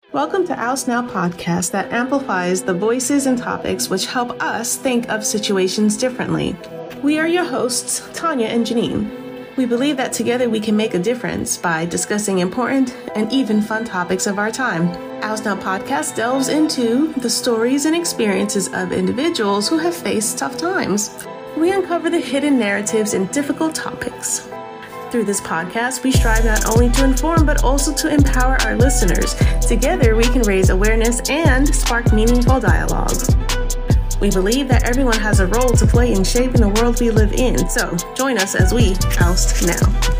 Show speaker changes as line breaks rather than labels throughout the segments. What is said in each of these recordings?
Welcome to Oust Now podcast that amplifies the voices and topics which help us think of situations differently. We are your hosts, Tanya and Janine. We believe that together we can make a difference by discussing important and even fun topics of our time. Oust Now podcast delves into the stories and experiences of individuals who have faced tough times. We uncover the hidden narratives and difficult topics. Through this podcast, we strive not only to inform, but also to empower our listeners. Together, we can raise awareness and spark meaningful dialogue. We believe that everyone has a role to play in shaping the world we live in. So join us as we oust now.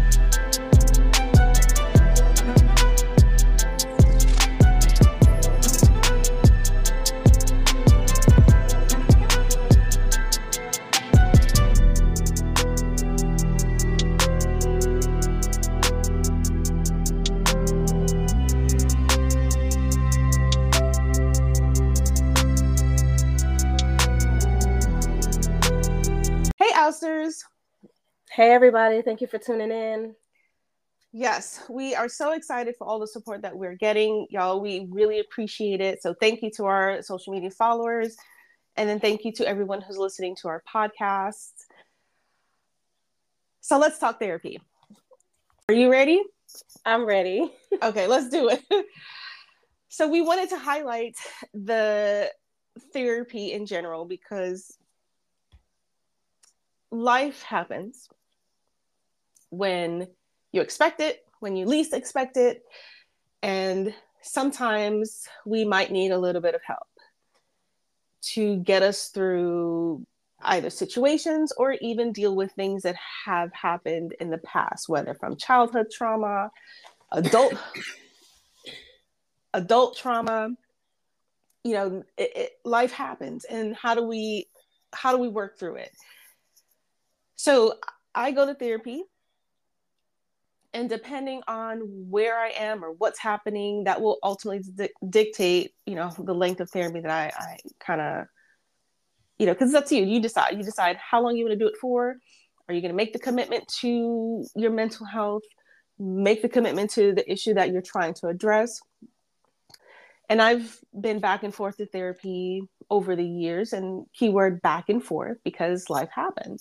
Ousters.
Hey everybody, thank you for tuning in.
Yes, we are so excited for all the support that we're getting, y'all. We really appreciate it. So thank you to our social media followers, and then thank you to everyone who's listening to our podcast. So let's talk therapy. Are you ready?
I'm ready.
Okay, let's do it. So we wanted to highlight the therapy in general because life happens when you expect it, when you least expect it, and sometimes we might need a little bit of help to get us through either situations or even deal with things that have happened in the past, whether from childhood trauma, adult trauma. You know, life happens, and how do we work through it? So I go to therapy, and depending on where I am or what's happening, that will ultimately dictate, the length of therapy that I kind of, because it's up to you. You decide how long you want to do it for. Are you going to make the commitment to your mental health, make the commitment to the issue that you're trying to address? And I've been back and forth to therapy over the years, and keyword back and forth, because life happened.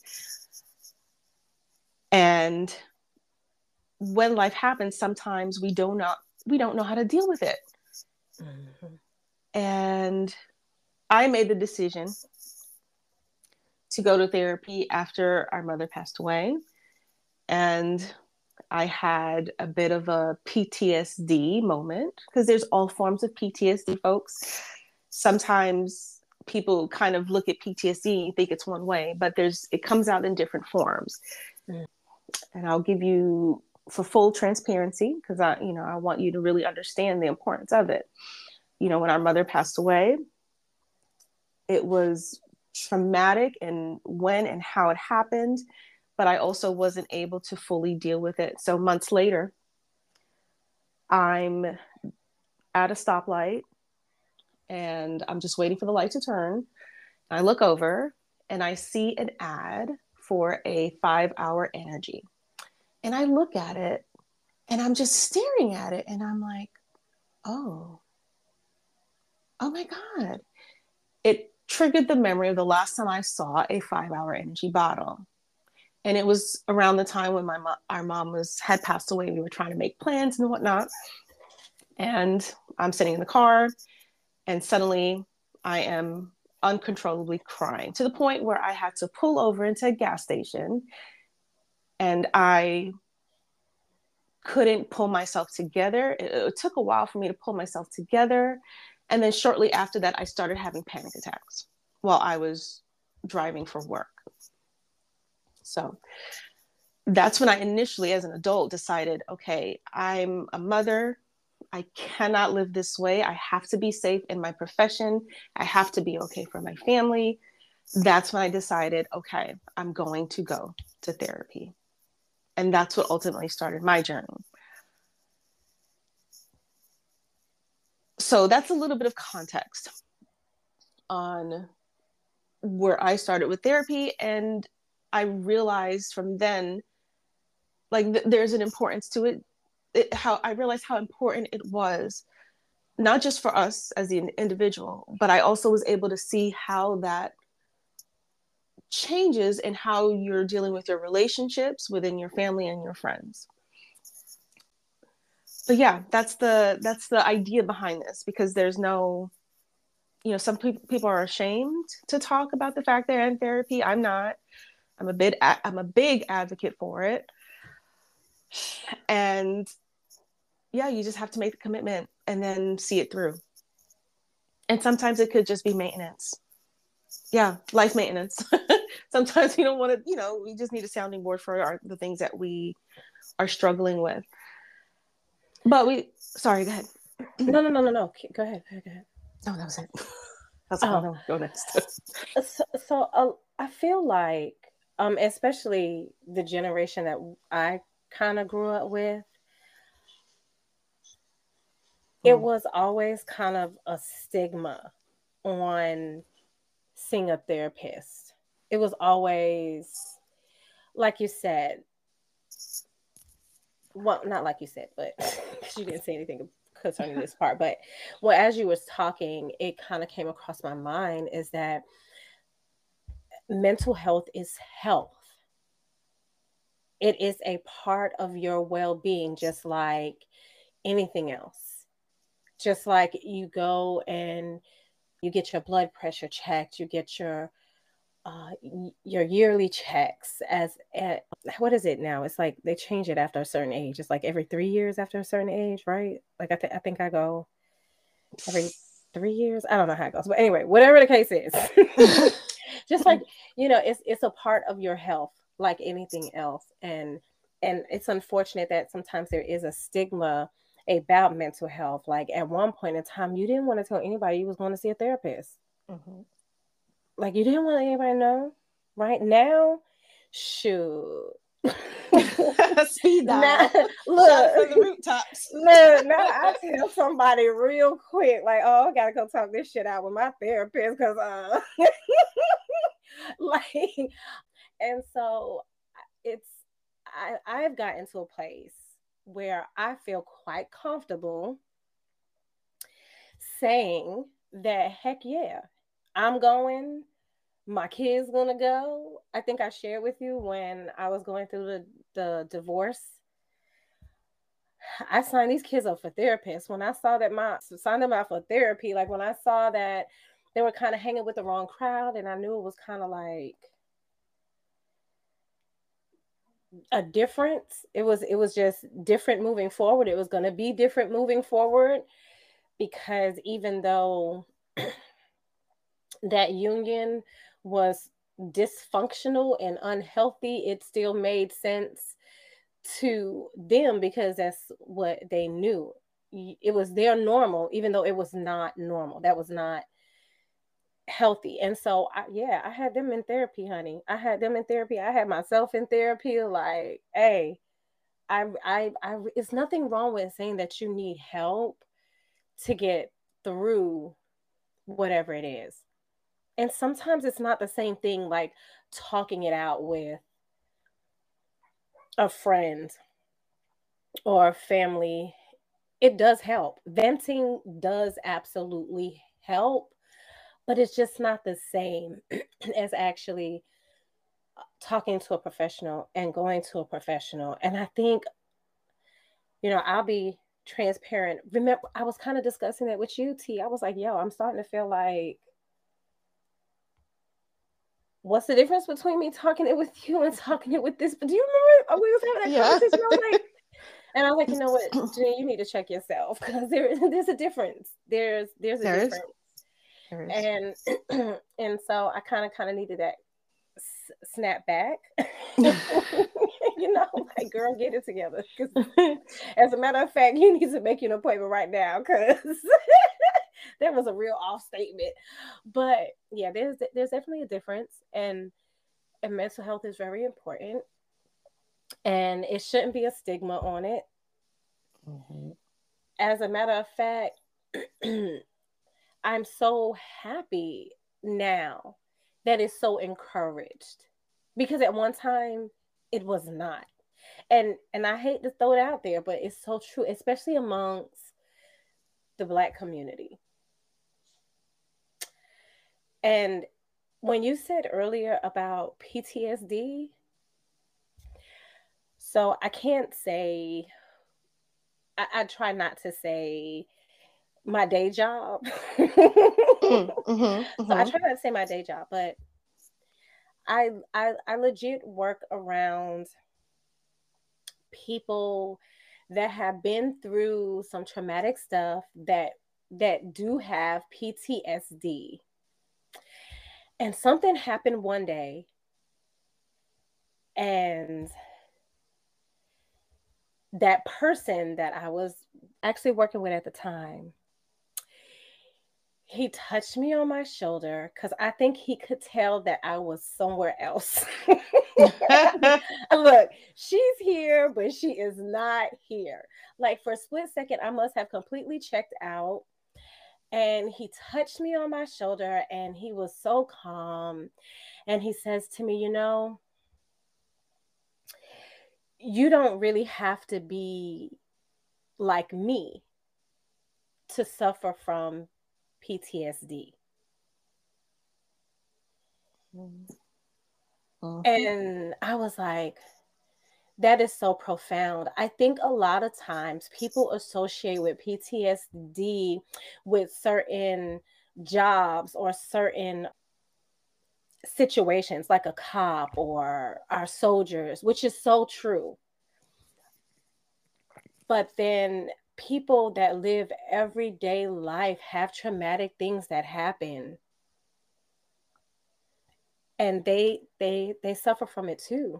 And when life happens, sometimes we don't know how to deal with it. Mm-hmm. And I made the decision to go to therapy after our mother passed away. And I had a bit of a PTSD moment, because there's all forms of PTSD, folks. Sometimes people kind of look at PTSD and think it's one way, but it comes out in different forms. Mm. And I'll give you, for full transparency, because I want you to really understand the importance of it. When our mother passed away, it was traumatic, and when and how it happened, but I also wasn't able to fully deal with it. So months later, I'm at a stoplight, and I'm just waiting for the light to turn. I look over, and I see an ad for a 5-hour energy. And I look at it, and I'm just staring at it, and I'm like, oh my God. It triggered the memory of the last time I saw a 5-hour energy bottle. And it was around the time when our mom had passed away. We were trying to make plans and whatnot. And I'm sitting in the car, and suddenly I am uncontrollably crying, to the point where I had to pull over into a gas station, and I couldn't pull myself together. It took a while for me to pull myself together. And then shortly after that, I started having panic attacks while I was driving for work. So that's when I initially, as an adult, decided, okay, I'm a mother. I cannot live this way. I have to be safe in my profession. I have to be okay for my family. That's when I decided, okay, I'm going to go to therapy. And that's what ultimately started my journey. So that's a little bit of context on where I started with therapy. And I realized from then, there's an importance to it. I realized how important it was not just for us as the individual, but I also was able to see how that changes in how you're dealing with your relationships within your family and your friends. But yeah, that's the idea behind this, because there's no, some people are ashamed to talk about the fact they're in therapy. I'm not. I'm a big advocate for it. And yeah, you just have to make the commitment and then see it through. And sometimes it could just be maintenance. Yeah, life maintenance. Sometimes we don't want to, we just need a sounding board for the things that we are struggling with. But sorry, go ahead.
No. Go ahead.
Oh, that was it. I was like, oh no, go next.
I feel like, especially the generation that I kind of grew up with, it was always kind of a stigma on seeing a therapist. It was always, like you said, well, not like you said, but because you didn't say anything concerning this part, but well, as you was talking, it kind of came across my mind is that mental health is health. It is a part of your well-being, just like anything else. Just like you go and you get your blood pressure checked, you get your yearly checks what is it now? It's like they change it after a certain age. It's like every 3 years after a certain age, right? Like I think I go every 3 years. I don't know how it goes, but anyway, whatever the case is, just like it's a part of your health, like anything else, and it's unfortunate that sometimes there is a stigma about mental health. Like at one point in time, you didn't want to tell anybody you was going to see a therapist. Mm-hmm. Like you didn't want anybody to know. Right now, shoot.
Speed dial.
Look
from the rooftops.
Look, now I tell somebody real quick, like, oh, I gotta go talk this shit out with my therapist, because like, and so I've gotten to a place where I feel quite comfortable saying that, heck yeah, I'm going. My kid's gonna go. I think I shared with you when I was going through the divorce. I signed these kids up for therapists. When I saw that signed them out for therapy, like when I saw that they were kind of hanging with the wrong crowd, and I knew it was kind of like a difference. It was just different moving forward. It was going to be different moving forward, because even though that union was dysfunctional and unhealthy, it still made sense to them because that's what they knew. It was their normal, even though it was not normal. That was not healthy. And so I had them in therapy, honey. I had them in therapy. I had myself in therapy. Like, hey, I it's nothing wrong with saying that you need help to get through whatever it is. And sometimes it's not the same thing like talking it out with a friend or family. It does help. Venting does absolutely help, but it's just not the same as actually talking to a professional and going to a professional. And I think, I'll be transparent. Remember, I was kind of discussing that with you, T. I was like, yo, I'm starting to feel like, what's the difference between me talking it with you and talking it with this? But do you remember we was having that conversation? I was like, and I was like, you know what, Janine, you need to check yourself, because there's a difference. There's a difference. And and so I kind of needed that snap back. Like, girl, get it together. As a matter of fact, you need to make an appointment right now, because that was a real off statement. But yeah, there's definitely a difference, and mental health is very important, and it shouldn't be a stigma on it. Mm-hmm. As a matter of fact, I'm so happy now that it's so encouraged, because at one time it was not. And I hate to throw it out there, but it's so true, especially amongst the Black community. And when you said earlier about PTSD, so I can't say, I try not to say my day job. So I try not to say my day job, but I legit work around people that have been through some traumatic stuff that do have PTSD. And something happened one day, and that person that I was actually working with at the time, he touched me on my shoulder because I think he could tell that I was somewhere else. Look, she's here, but she is not here. Like for a split second, I must have completely checked out. And he touched me on my shoulder and he was so calm. And he says to me, you don't really have to be like me to suffer from PTSD. And I was like, that is so profound. I think a lot of times people associate with PTSD with certain jobs or certain situations, like a cop or our soldiers, which is so true. But then people that live everyday life have traumatic things that happen, and they suffer from it too.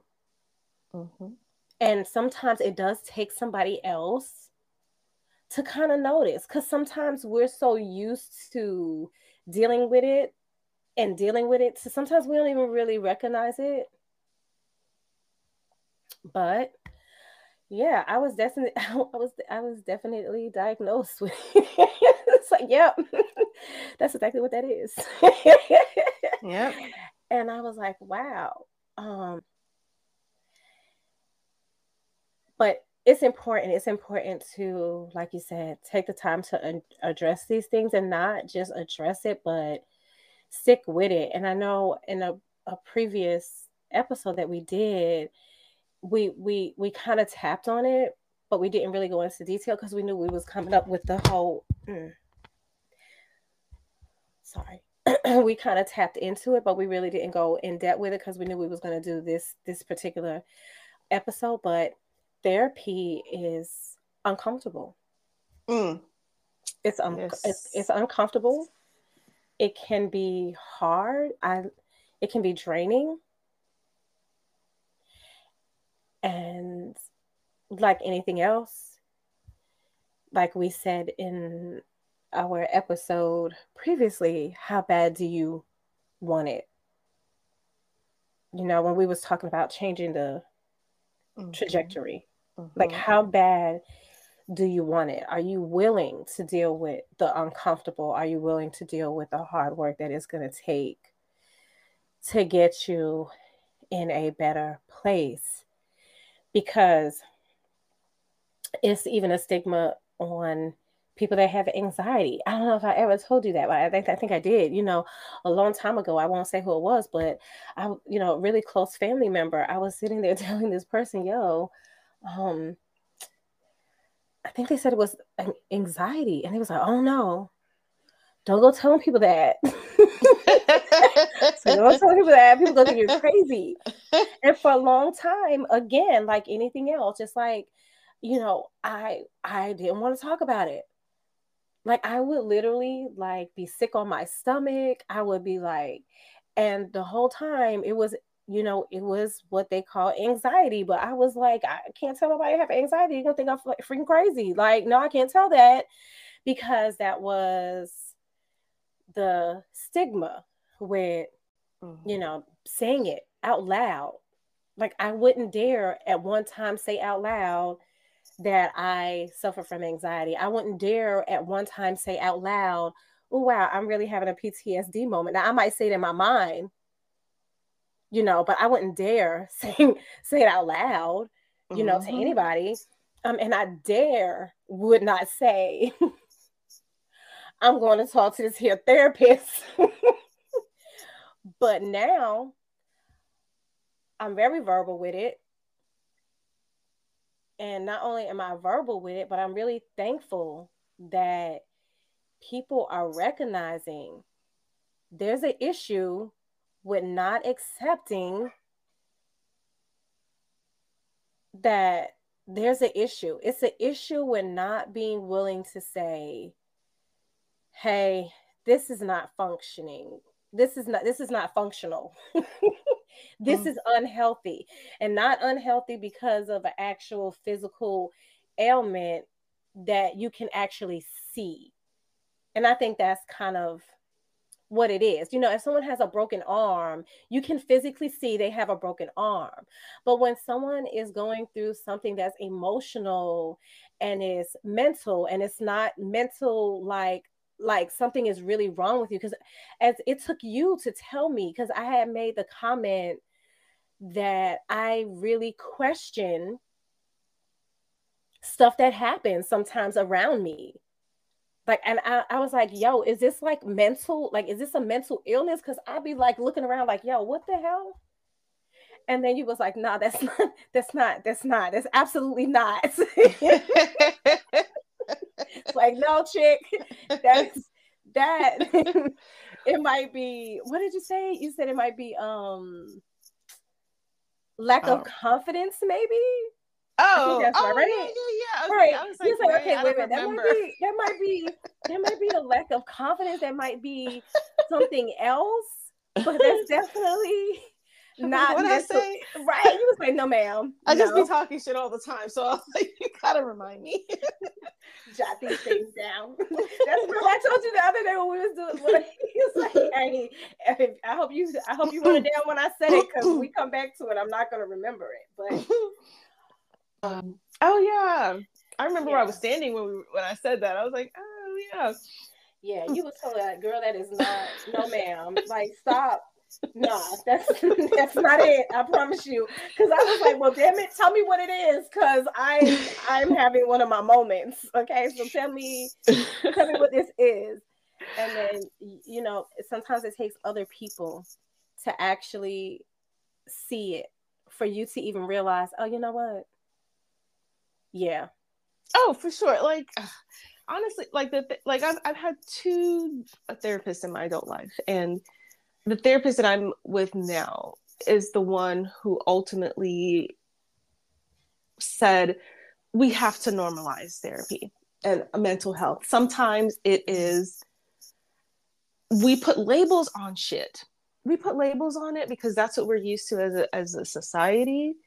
And sometimes it does take somebody else to kind of notice, because sometimes we're so used to dealing with it so sometimes we don't even really recognize it. But yeah, I was definitely diagnosed with it's like, yep, that's exactly what that is.
Yep.
And I was like, wow. But it's important to, like you said, take the time to address these things, and not just address it, but stick with it. And I know in a previous episode that we did, we kind of tapped on it, but we didn't really go into detail because we knew we was coming up with the whole sorry. We kind of tapped into it, but we really didn't go in depth with it because we knew we was going to do this particular episode. But therapy is uncomfortable. It's uncomfortable. It can be hard. It can be draining. And like anything else, like we said in our episode previously, how bad do you want it? When we was talking about changing the trajectory, like how bad do you want it? Are you willing to deal with the uncomfortable? Are you willing to deal with the hard work that it's going to take to get you in a better place? Because it's even a stigma on people that have anxiety. I don't know if I ever told you that, but I think I did, a long time ago. I won't say who it was, but I, a really close family member, I was sitting there telling this person, I think they said it was anxiety. And he was like, oh no, don't go telling people that. So don't tell people that. People gonna think you're crazy. And for a long time, again, like anything else, just like, I didn't want to talk about it. Like I would literally like be sick on my stomach. I would be like, and the whole time it was, it was what they call anxiety. But I was like, I can't tell nobody I have anxiety. You're gonna think I'm like freaking crazy. Like, no, I can't tell that, because that was the stigma with, saying it out loud. Like I wouldn't dare at one time say out loud that I suffer from anxiety. I wouldn't dare at one time say out loud, oh wow, I'm really having a PTSD moment. Now I might say it in my mind, but I wouldn't dare say it out loud, to anybody. And I would not say I'm going to talk to this here therapist. But now I'm very verbal with it. And not only am I verbal with it, but I'm really thankful that people are recognizing there's an issue with not accepting that there's an issue. It's an issue with not being willing to say, hey, this is not functioning. This is not functional. This is unhealthy, and not unhealthy because of an actual physical ailment that you can actually see. And I think that's kind of what it is. You know, if someone has a broken arm, you can physically see they have a broken arm. But when someone is going through something that's emotional and is mental, and it's not mental like something is really wrong with you, because as it took you to tell me, because I had made the comment that I really question stuff that happens sometimes around me. Like, and I was like, yo, is this like mental? Like, is this a mental illness? Because I'd be like looking around like, yo, what the hell? And then you was like, nah, that's absolutely not. It's like, no, chick, that it might be, what did you say? You said it might be lack of confidence, maybe. I think that's right.
Yeah. Okay.
Right.
I was like,
okay, wait a minute. That might be a lack of confidence. That might be something else. But that's definitely not
what I say.
Right. You was like, no, ma'am.
I just be talking shit all the time. So I was like, you gotta remind me.
Jot these things down. That's what I told you the other day when we was doing. He was like, "Hey, I hope you wrote it down when I said it, because we come back to it, I'm not gonna remember it." But
oh yeah, I remember where I was standing when I said that. I was like, oh yeah.
Yeah, you was telling that girl that is not. No, ma'am. Like, stop. Nah, that's not it. I promise you. Because I was like, well, damn it, tell me what it is, because I'm having one of my moments. Okay, so tell me what this is. And then, you know, sometimes it takes other people to actually see it for you to even realize, oh, you know what? Yeah.
Oh, for sure. Like, honestly, like I've had two therapists in my adult life, and the therapist that I'm with now is the one who ultimately said we have to normalize therapy and mental health. Sometimes it is, we put labels on shit. We put labels on it because that's what we're used to as a society.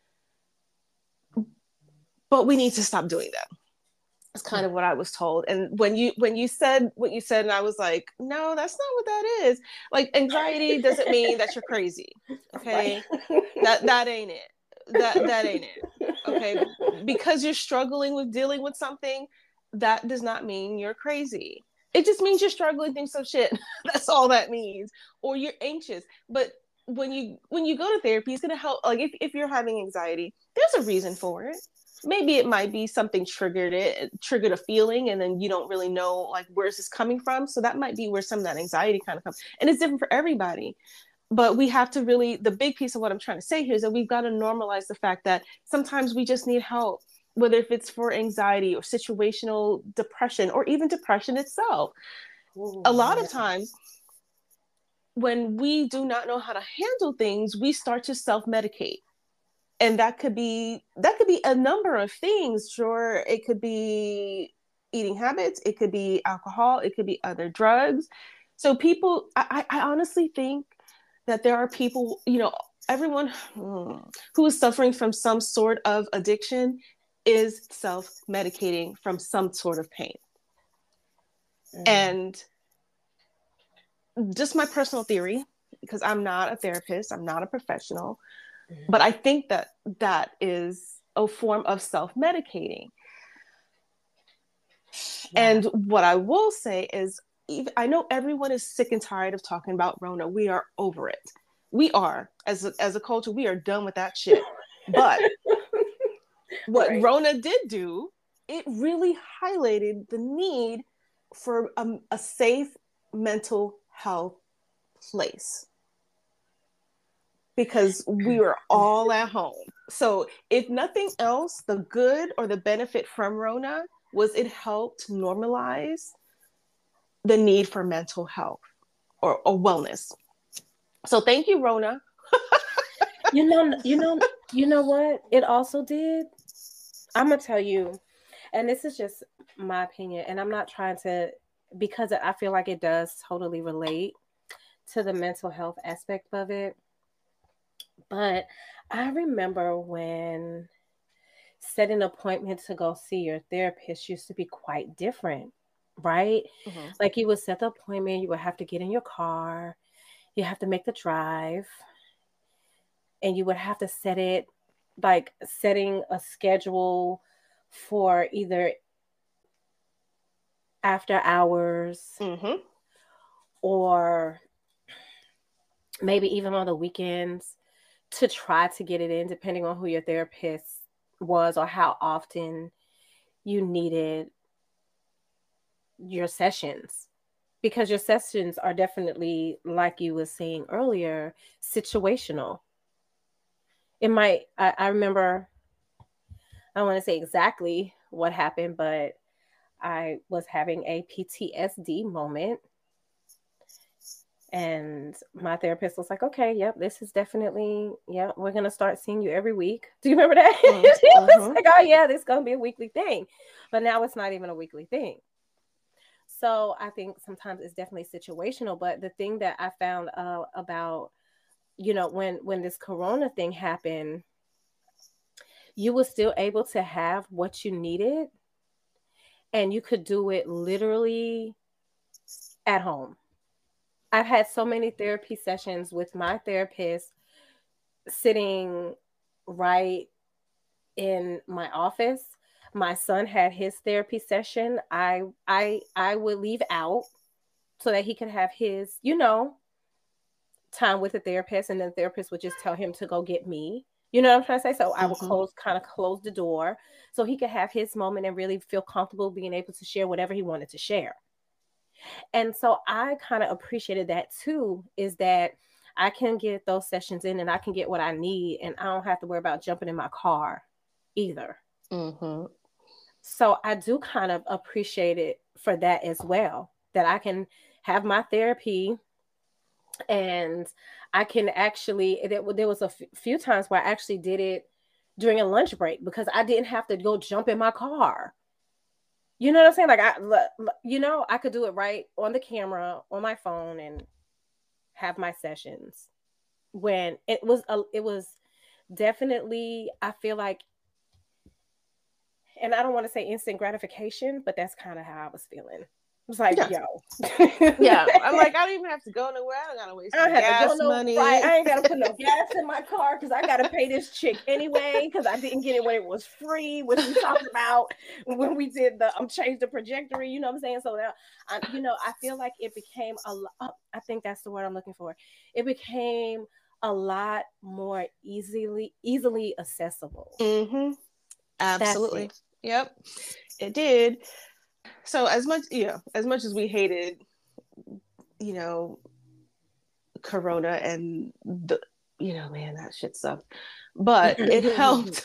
But we need to stop doing that. That's kind of what I was told. And when you said what you said, and I was like, no, that's not what that is. Like, anxiety doesn't mean that you're crazy. Okay. That ain't it. That ain't it. Okay. Because you're struggling with dealing with something, that does not mean you're crazy. It just means you're struggling through some shit. That's all that means. Or you're anxious. But when you go to therapy, it's gonna help. Like, if you're having anxiety, there's a reason for it. Maybe it might be something triggered a feeling, and then you don't really know, like, where's this coming from. So that might be where some of that anxiety kind of comes, and it's different for everybody. But we have to really, the big piece of what I'm trying to say here is that we've got to normalize the fact that sometimes we just need help, whether if it's for anxiety or situational depression or even depression itself. Ooh, a lot of times when we do not know how to handle things, we start to self-medicate. And that could be a number of things. Sure, it could be eating habits, it could be alcohol, it could be other drugs. So people, I honestly think that there are people, you know, everyone who is suffering from some sort of addiction is self-medicating from some sort of pain. And just my personal theory, because I'm not a therapist, I'm not a professional, but I think that is a form of self-medicating. Yeah. And what I will say is, I know everyone is sick and tired of talking about Rona. We are over it. We are, as a culture, we are done with that shit. But what Rona did do, it really highlighted the need for a safe mental health place because we were all at home. So, if nothing else, the good or the benefit from Rona was it helped normalize the need for mental health or wellness. So, thank you, Rona.
You know what? It also did. I'm gonna tell you, and this is just my opinion, and I'm not trying to, because I feel like it does totally relate to the mental health aspect of it. But I remember when setting an appointment to go see your therapist used to be quite different, right?
Mm-hmm.
Like you would set the appointment, you would have to get in your car, you have to make the drive, and you would have to set it, like setting a schedule for either after hours
Mm-hmm.
or maybe even on the weekends to try to get it in, depending on who your therapist was or how often you needed your sessions. Because your sessions are definitely, like you was saying earlier, situational. It might, I remember, I don't want to say exactly what happened, but I was having a PTSD moment. And my therapist was like, okay, yep, this is definitely, yeah, we're going to start seeing you every week. Do you remember that? She was like, oh, yeah, this is going to be a weekly thing. But now it's not even a weekly thing. So I think sometimes it's definitely situational. But the thing that I found about, when this Corona thing happened, you were still able to have what you needed and you could do it literally at home. I've had so many therapy sessions with my therapist sitting right in my office. My son had his therapy session. I would leave out so that he could have his, time with the therapist, and then the therapist would just tell him to go get me. You know what I'm trying to say? So I would close the door so he could have his moment and really feel comfortable being able to share whatever he wanted to share. And so I kind of appreciated that too, is that I can get those sessions in and I can get what I need and I don't have to worry about jumping in my car either.
Mm-hmm.
So I do kind of appreciate it for that as well, that I can have my therapy and I can actually, there was a few times where I actually did it during a lunch break because I didn't have to go jump in my car. You know what I'm saying? Like I could do it right on the camera on my phone and have my sessions. When it was definitely, I feel like, and I don't want to say instant gratification, but that's kind of how I was feeling. It was like,
Yeah.
yo.
Yeah. I'm like, I don't even have to go nowhere. I don't gotta waste my gas money.
Right. I ain't gotta put no gas in my car because I gotta pay this chick anyway because I didn't get it when it was free, which we talked about when we did the change the trajectory. You know what I'm saying? So now, I feel like it became a lot. I think that's the word I'm looking for. It became a lot more easily accessible.
Mm-hmm.
That's
Absolutely.
it.
Yep. It did. So as much as we hated, you know, Corona and man, that shit sucked. But it helped.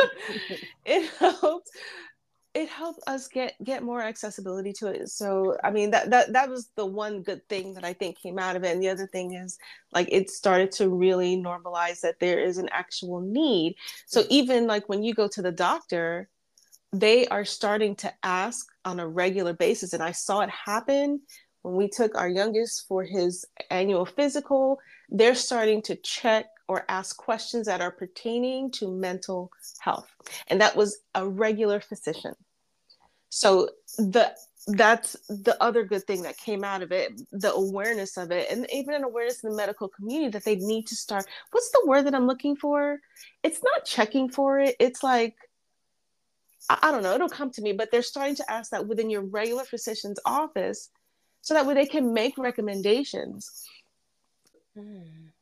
it helped. It helped us get more accessibility to it. So I mean that was the one good thing that I think came out of it. And the other thing is like it started to really normalize that there is an actual need. So even like when you go to the doctor, they are starting to ask on a regular basis. And I saw it happen when we took our youngest for his annual physical. They're starting to check or ask questions that are pertaining to mental health. And that was a regular physician. So that's the other good thing that came out of it, the awareness of it, and even an awareness in the medical community that they need to start. What's the word that I'm looking for? It's not checking for it. It's like, I don't know, it'll come to me, but they're starting to ask that within your regular physician's office so that way they can make recommendations. And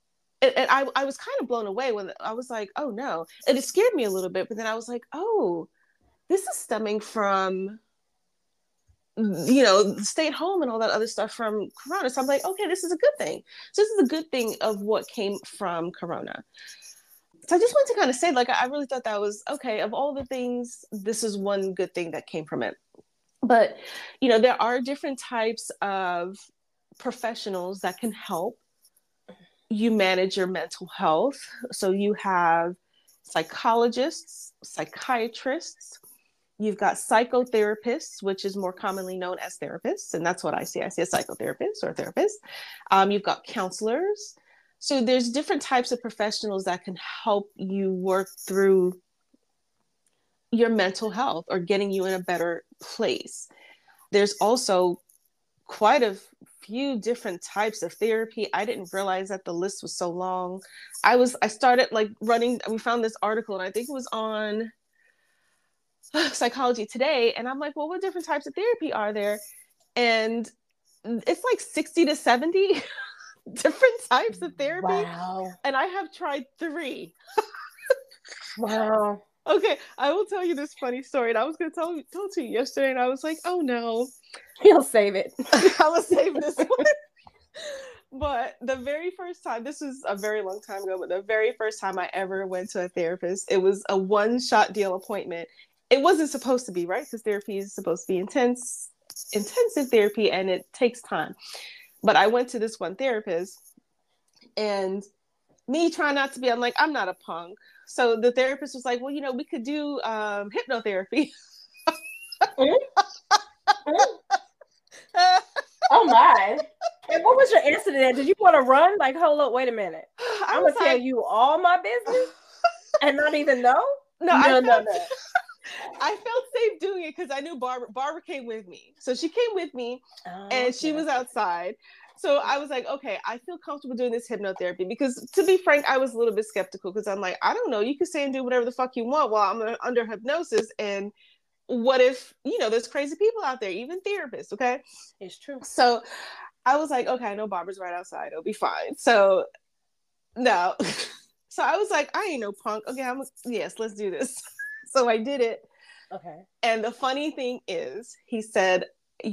I was kind of blown away when I was like, oh no. And it scared me a little bit, but then I was like, oh, this is stemming from stay at home and all that other stuff from Corona. So I'm like, okay, this is a good thing. So this is a good thing of what came from Corona. So I just wanted to kind of say, like, I really thought that was okay. Of all the things, this is one good thing that came from it. But, there are different types of professionals that can help you manage your mental health. So you have psychologists, psychiatrists, you've got psychotherapists, which is more commonly known as therapists. And that's what I see. I see a psychotherapist or a therapist. You've got counselors. So there's different types of professionals that can help you work through your mental health or getting you in a better place. There's also quite a few different types of therapy. I didn't realize that the list was so long. I started like running, we found this article and I think it was on Psychology Today. And I'm like, well, what different types of therapy are there? And it's like 60 to 70 different types of therapy.
Wow.
And I have tried 3.
Wow.
Okay, I will tell you this funny story. And I was going to tell to you yesterday, and I was like, oh no.
He'll save it.
I will save this one. But the very first time, this was a very long time ago, but the very first time I ever went to a therapist, it was a one-shot deal appointment. It wasn't supposed to be, right? Because therapy is supposed to be intensive therapy, and it takes time. But I went to this one therapist, and me trying not to be, I'm like, I'm not a punk. So the therapist was like, well, we could do hypnotherapy.
Oh my. And what was your answer to that? Did you want to run? Like, hold up, wait a minute. I'm going to tell you all my business and not even know?
No. I felt safe doing it because I knew Barbara came with me. So she came with me and she was outside. So I was like, okay, I feel comfortable doing this hypnotherapy because, to be frank, I was a little bit skeptical because I'm like, I don't know, you can say and do whatever the fuck you want while I'm under hypnosis. And what if, there's crazy people out there, even therapists, okay?
It's true.
So I was like, okay, I know Barbara's right outside. It'll be fine. So, no. So I was like, I ain't no punk. Okay, yes, let's do this. So I did it.
Okay.
And the funny thing is, he said,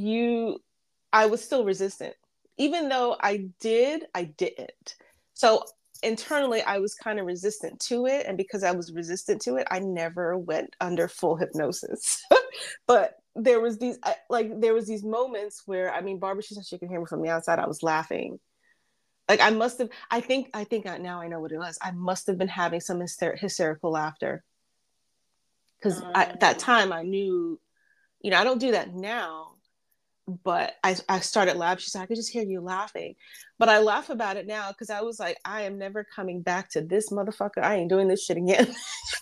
I was still resistant. Even though I didn't. So internally, I was kind of resistant to it. And because I was resistant to it, I never went under full hypnosis. But there was these moments where, Barbara, she said she could hear me from the outside. I was laughing. Like I think now I know what it was. I must have been having some hysterical laughter. Because at that time I knew, I don't do that now. But I started laughing. She said, I could just hear you laughing. But I laugh about it now because I was like, I am never coming back to this motherfucker. I ain't doing this shit again.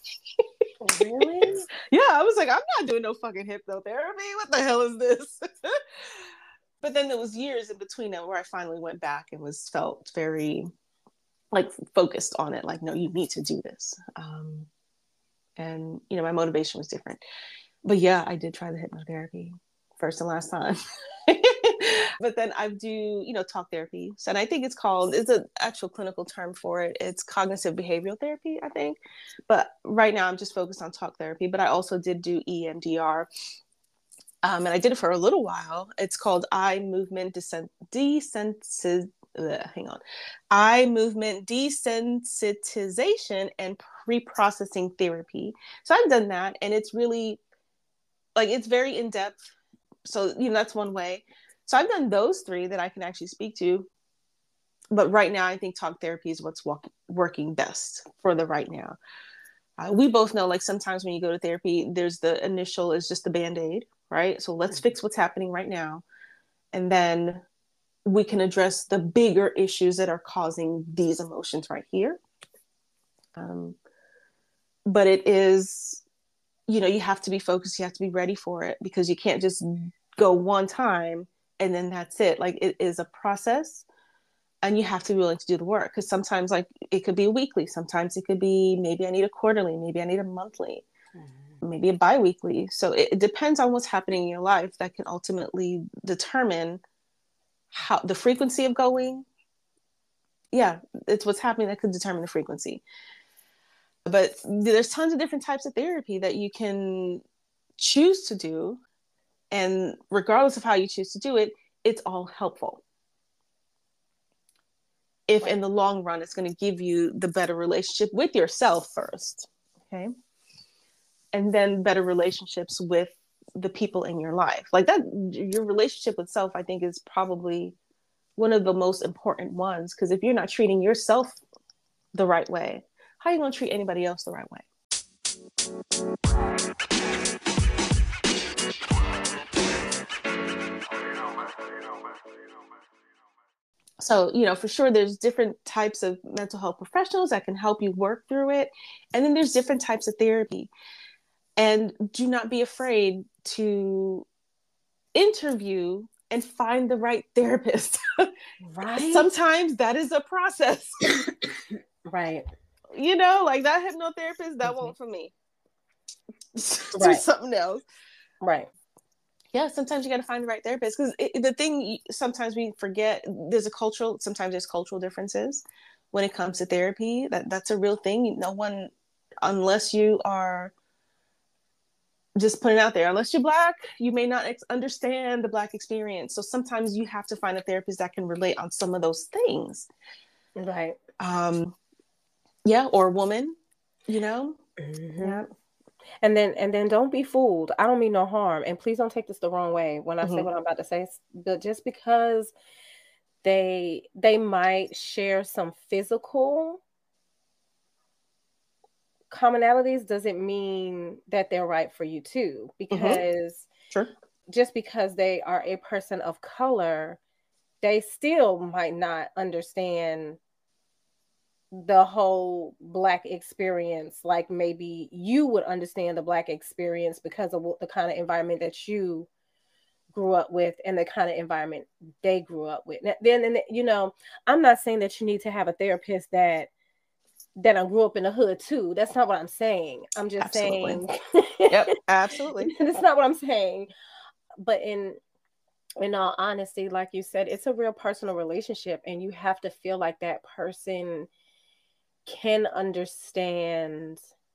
Really?
Yeah, I was like, I'm not doing no fucking hypnotherapy. What the hell is this? But then there was years in between that where I finally went back and felt very focused on it. Like, no, you need to do this. And, my motivation was different. But yeah, I did try the hypnotherapy. First and last time. But then I do, talk therapy. So, and I think it's an actual clinical term for it. It's cognitive behavioral therapy, I think. But right now I'm just focused on talk therapy. But I also did do EMDR. And I did it for a little while. It's called eye movement eye movement desensitization and pre-processing therapy. So I've done that, and it's really it's very in-depth. So, that's one way. So I've done those 3 that I can actually speak to. But right now, I think talk therapy is what's working best for the right now. We both know, sometimes when you go to therapy, there's the initial is just the Band-Aid, right? So let's fix what's happening right now. And then we can address the bigger issues that are causing these emotions right here. But it is... you have to be focused. You have to be ready for it because you can't just go one time and then that's it. It is a process and you have to be willing to do the work because sometimes it could be weekly. Sometimes it could be maybe I need a quarterly, maybe I need a monthly, maybe a bi-weekly. So it depends on what's happening in your life that can ultimately determine how the frequency of going. Yeah, it's what's happening that could determine the frequency. But there's tons of different types of therapy that you can choose to do. And regardless of how you choose to do it, it's all helpful. If in the long run, it's going to give you the better relationship with yourself first. Okay. And then better relationships with the people in your life. Like that, your relationship with self, I think, is probably one of the most important ones. Because if you're not treating yourself the right way, how are you going to treat anybody else the right way? So, for sure, there's different types of mental health professionals that can help you work through it. And then there's different types of therapy. And do not be afraid to interview and find the right therapist.
Right.
Sometimes that is a process.
Right.
Like that hypnotherapist, that won't for me. Do something else.
Right.
Yeah, sometimes you got to find the right therapist, because the thing sometimes we forget, sometimes there's cultural differences when it comes to therapy. That's a real thing. No one, unless you are just putting it out there, unless you're Black, you may not understand the Black experience. So sometimes you have to find a therapist that can relate on some of those things.
Right.
Yeah, or a woman,
Mm-hmm.
Yeah.
And then don't be fooled. I don't mean no harm. And please don't take this the wrong way when I say what I'm about to say. But just because they might share some physical commonalities doesn't mean that they're right for you too. Because
Sure.
Just because they are a person of color, they still might not understand the whole Black experience like maybe you would understand the Black experience because of the kind of environment that you grew up with and the kind of environment they grew up with. Then I'm not saying that you need to have a therapist that I grew up in the hood too. That's not what I'm saying. I'm just saying.
Yep, absolutely.
That's not what I'm saying. But in all honesty, like you said, it's a real personal relationship, and you have to feel like that person can understand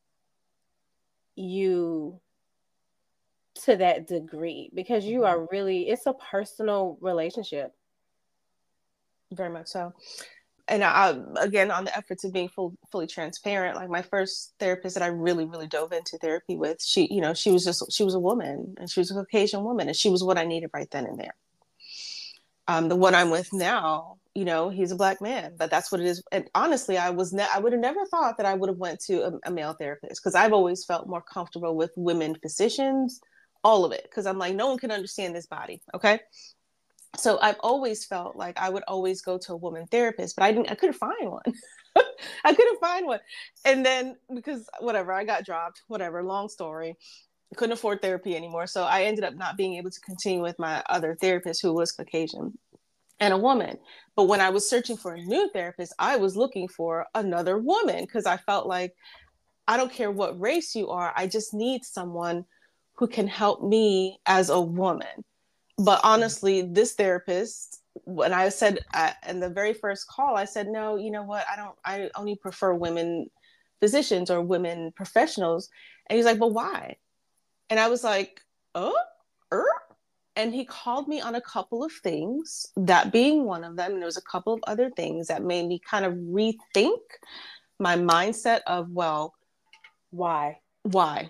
you to that degree, because you are really, it's a personal relationship.
Very much so. And I, again, on the efforts of being fully transparent, like my first therapist that I really, really dove into therapy with, she was a woman, and she was a Caucasian woman, and she was what I needed right then and there. The one I'm with now, he's a Black man, but that's what it is. And honestly, I would have never thought that I would have went to a male therapist, because I've always felt more comfortable with women physicians, all of it, because I'm like, no one can understand this body, okay? So I've always felt like I would always go to a woman therapist, but I couldn't find one. I couldn't find one. And then, because whatever, I got dropped, whatever, long story. Couldn't afford therapy anymore. So I ended up not being able to continue with my other therapist, who was Caucasian and a woman. But when I was searching for a new therapist, I was looking for another woman, because I felt like, I don't care what race you are, I just need someone who can help me as a woman. But honestly, this therapist, when I said in the very first call, I said, no, you know what? I only prefer women physicians or women professionals. And he's like, but why? And I was like, and he called me on a couple of things, that being one of them. And there was a couple of other things that made me kind of rethink my mindset of, well,
why?
Right.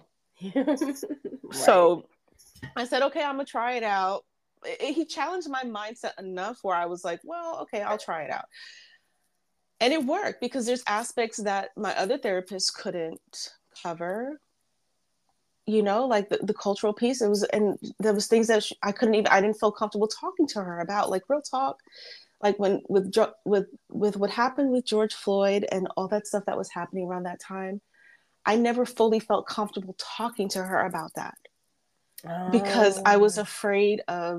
So I said, okay, I'm going to try it out. He challenged my mindset enough where I was like, well, okay, I'll try it out. And it worked, because there's aspects that my other therapist couldn't cover, like the cultural piece. And there was things that I didn't feel comfortable talking to her about, like real talk, like with what happened with George Floyd and all that stuff that was happening around that time. I never fully felt comfortable talking to her about that. Because I was afraid of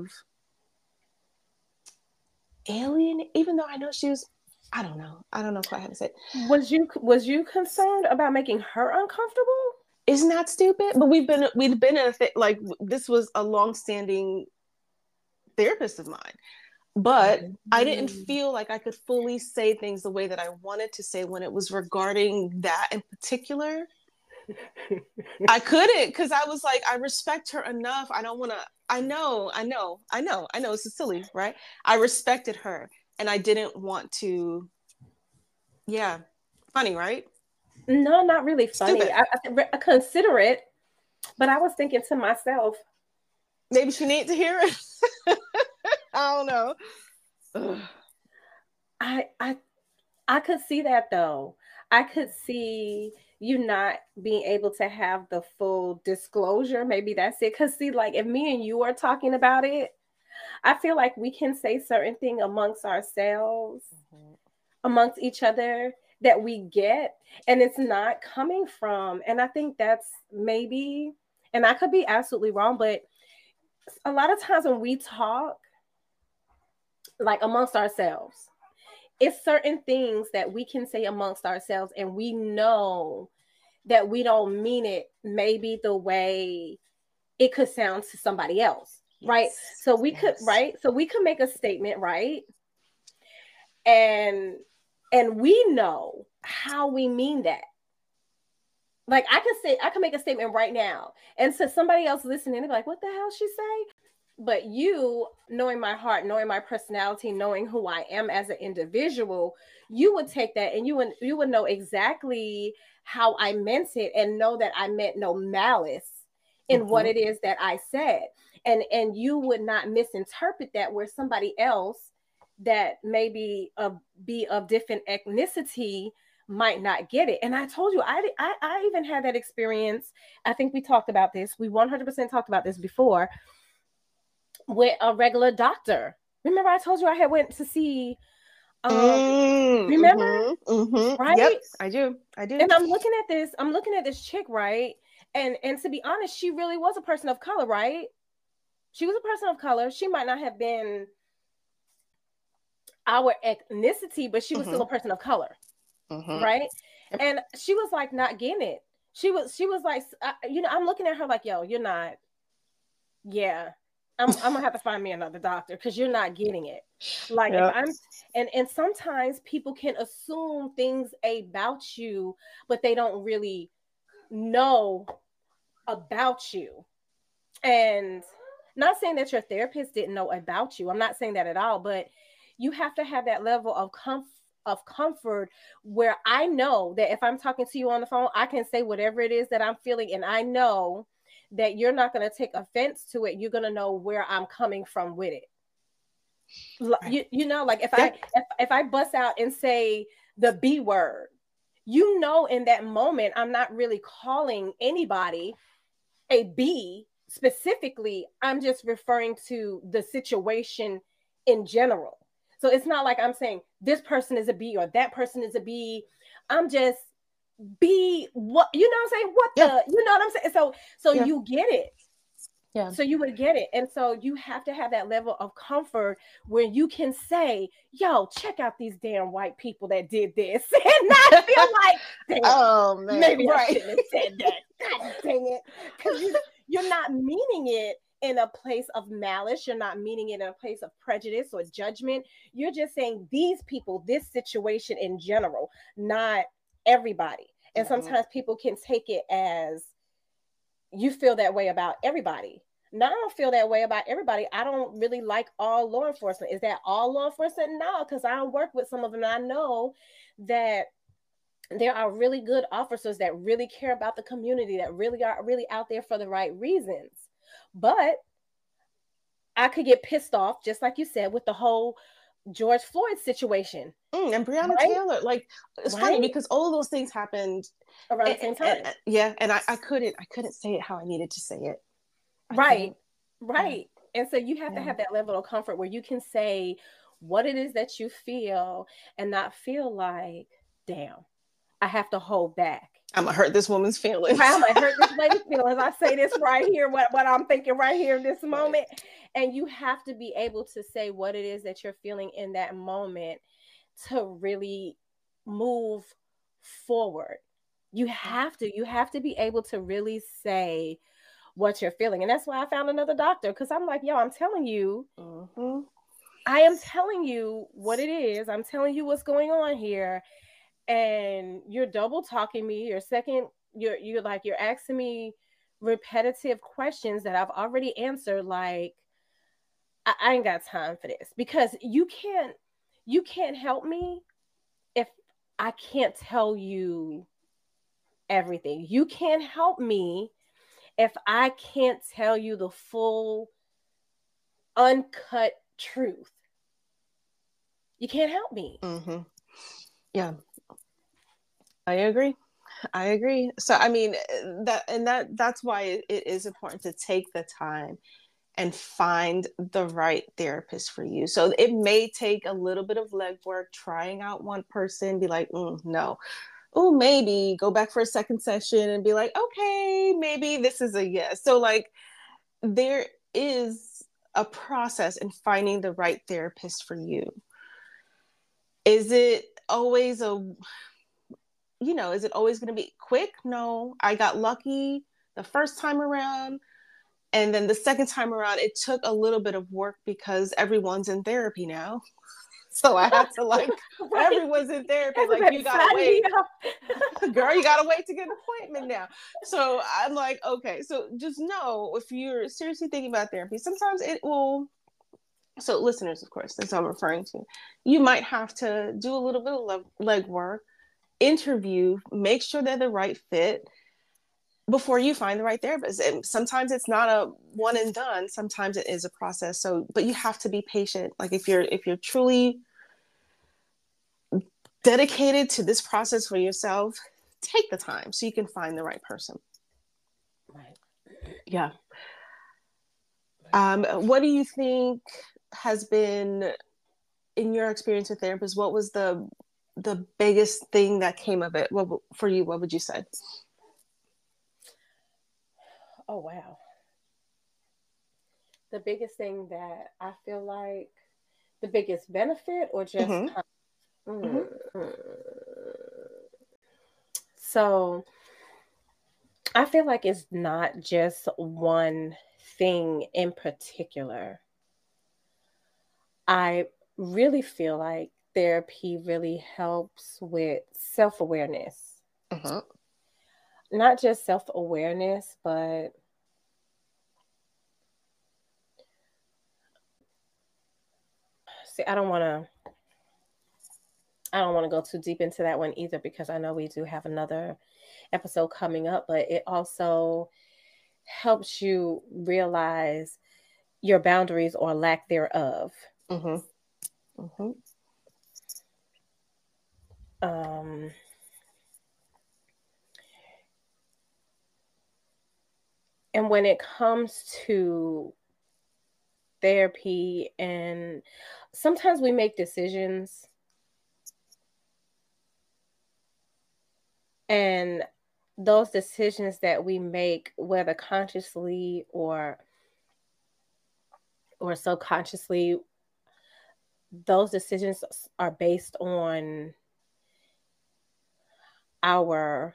even though I know she was, I don't know quite how to say it.
Was you concerned about making her uncomfortable?
Isn't that stupid? But we've been in a thing, like, this was a long-standing therapist of mine, but I didn't feel like I could fully say things the way that I wanted to say when it was regarding that in particular. I couldn't, because I was like, I respect her enough. I don't want to. I know. This is silly, right? I respected her, and I didn't want to. Yeah, funny, right?
No, not really funny.
Stupid.
I consider it, but I was thinking to myself,
Maybe she needed to hear it. I don't know. Ugh.
I I I could see that though. I could see you not being able to have the full disclosure. Maybe that's it. Cause see, like if me and you are talking about it, I feel like we can say certain thing amongst ourselves,
Mm-hmm.
amongst each other that we get, and it's not coming from. And I think that's maybe, and I could be absolutely wrong, but a lot of times when we talk like amongst ourselves, it's certain things that we can say amongst ourselves and we know that we don't mean it maybe the way it could sound to somebody else, right?
Yes.
So we could,
Yes.
right? So we could make a statement, right? And we know how we mean that. Like I can make a statement right now, and so somebody else listening, they're like, "What the hell she say?" But you, knowing my heart, knowing my personality, knowing who I am as an individual, you would take that and you would know exactly how I meant it and know that I meant no malice in what
Mm-hmm.
it is that I said. And you would not misinterpret that where somebody else that maybe be of different ethnicity might not get it. And I told you, I even had that experience. I think we talked about this. We 100% talked about this before with a regular doctor. Remember, I told you I had went to see. Remember,
Mm-hmm. Mm-hmm. Yep,
right?
I do. I do.
And I'm looking at this. I'm looking at this chick, right? And to be honest, she really was a person of color, right? She was a person of color. She might not have been our ethnicity, but she was still
Mm-hmm.
a person of color,
Mm-hmm.
right?
Yep.
And she was like not getting it. She was like, I'm looking at her like, yo, you're not. Yeah, I'm gonna have to find me another doctor because you're not getting it. Like if
Yep.
I'm and sometimes people can assume things about you, but they don't really know about you. And not saying that your therapist didn't know about you. I'm not saying that at all, but you have to have that level of comfort where I know that if I'm talking to you on the phone, I can say whatever it is that I'm feeling and I know that you're not going to take offense to it. You're going to know where I'm coming from with it.
Right.
You know, like if
Yeah.
if I bust out and say the B word, you know, in that moment I'm not really calling anybody a B specifically. I'm just referring to the situation in general. So it's not like I'm saying this person is a B or that person is a B. I'm just B what, you know what I'm saying? What
Yeah.
the, you know what I'm saying? So
Yeah.
you get it.
Yeah.
So you would get it. And so you have to have that level of comfort where you can say, yo, check out these damn white people that did this and not feel like, damn,
Oh man.
maybe I
Right.
shouldn't have said that. God dang it. Because you're not meaning it in a place of malice. You're not meaning it in a place of prejudice or judgment. You're just saying these people, this situation in general, not everybody. And
Mm-hmm.
sometimes people can take it as you feel that way about everybody. No, I don't feel that way about everybody. I don't really like all law enforcement. Is that all law enforcement? No, because I don't work with some of them. And I know that there are really good officers that really care about the community, that really are really out there for the right reasons. But I could get pissed off, just like you said, with the whole George Floyd situation,
And Breonna
right?
Taylor, like, it's funny
Right?
because all of those things happened,
Around the same time.
yeah, and I couldn't say it how I needed to say it. I
Right.
couldn't. Yeah.
Right. And so you have to
Yeah.
have that level of comfort where you can say what it is that you feel and not feel like, damn, I have to hold back.
I'm gonna hurt this woman's
Right,
feelings.
I'm gonna hurt this lady's feelings. I say this right here, what I'm thinking right here in this
Right.
moment. And you have to be able to say what it is that you're feeling in that moment to really move forward. You have to be able to really say what you're feeling. And that's why I found another doctor because I'm like, yo,
Mm-hmm.
I am telling you what it is. I'm telling you what's going on here. And you're double talking me. You're second you're asking me repetitive questions that I've already answered. Like, I ain't got time for this, because you can't help me if I can't tell you everything. You can't help me if I can't tell you the full uncut truth. You can't help me.
Mm-hmm. Yeah, I agree. I agree. So I mean that's why it is important to take the time and find the right therapist for you. So it may take a little bit of legwork, trying out one person, be like, no. Oh, maybe go back for a second session and be like, okay, maybe this is a yes. So like there is a process in finding the right therapist for you. Is it always is it always going to be quick? No, I got lucky the first time around. And then the second time around, it took a little bit of work because everyone's in therapy now. So I had to right. Everyone's in therapy. Everybody like, you gotta wait. Girl, you gotta wait to get an appointment now. So I'm like, okay, so just know if you're seriously thinking about therapy, sometimes it will. So listeners, of course, that's what I'm referring to. You might have to do a little bit of legwork, interview, make sure they're the right fit before you find the right therapist. And sometimes it's not a one and done. Sometimes it is a process. So, but you have to be patient. Like if you're truly dedicated to this process for yourself, take the time so you can find the right person.
Right.
Yeah. What do you think has been, in your experience with therapists, what was the biggest thing that came of it? What for you? What would you say?
Oh wow. The biggest thing that I feel like, the biggest benefit, or just
mm-hmm.
Mm-hmm. So I feel like it's not just one thing in particular. I really feel like therapy really helps with self-awareness.
Mm-hmm.
Not just self-awareness, but see, I don't want to go too deep into that one either, because I know we do have another episode coming up, but it also helps you realize your boundaries or lack thereof.
Mm-hmm. Mm-hmm.
Um, and when it comes to therapy, and sometimes we make decisions, and those decisions that we make, whether consciously or subconsciously, those decisions are based on our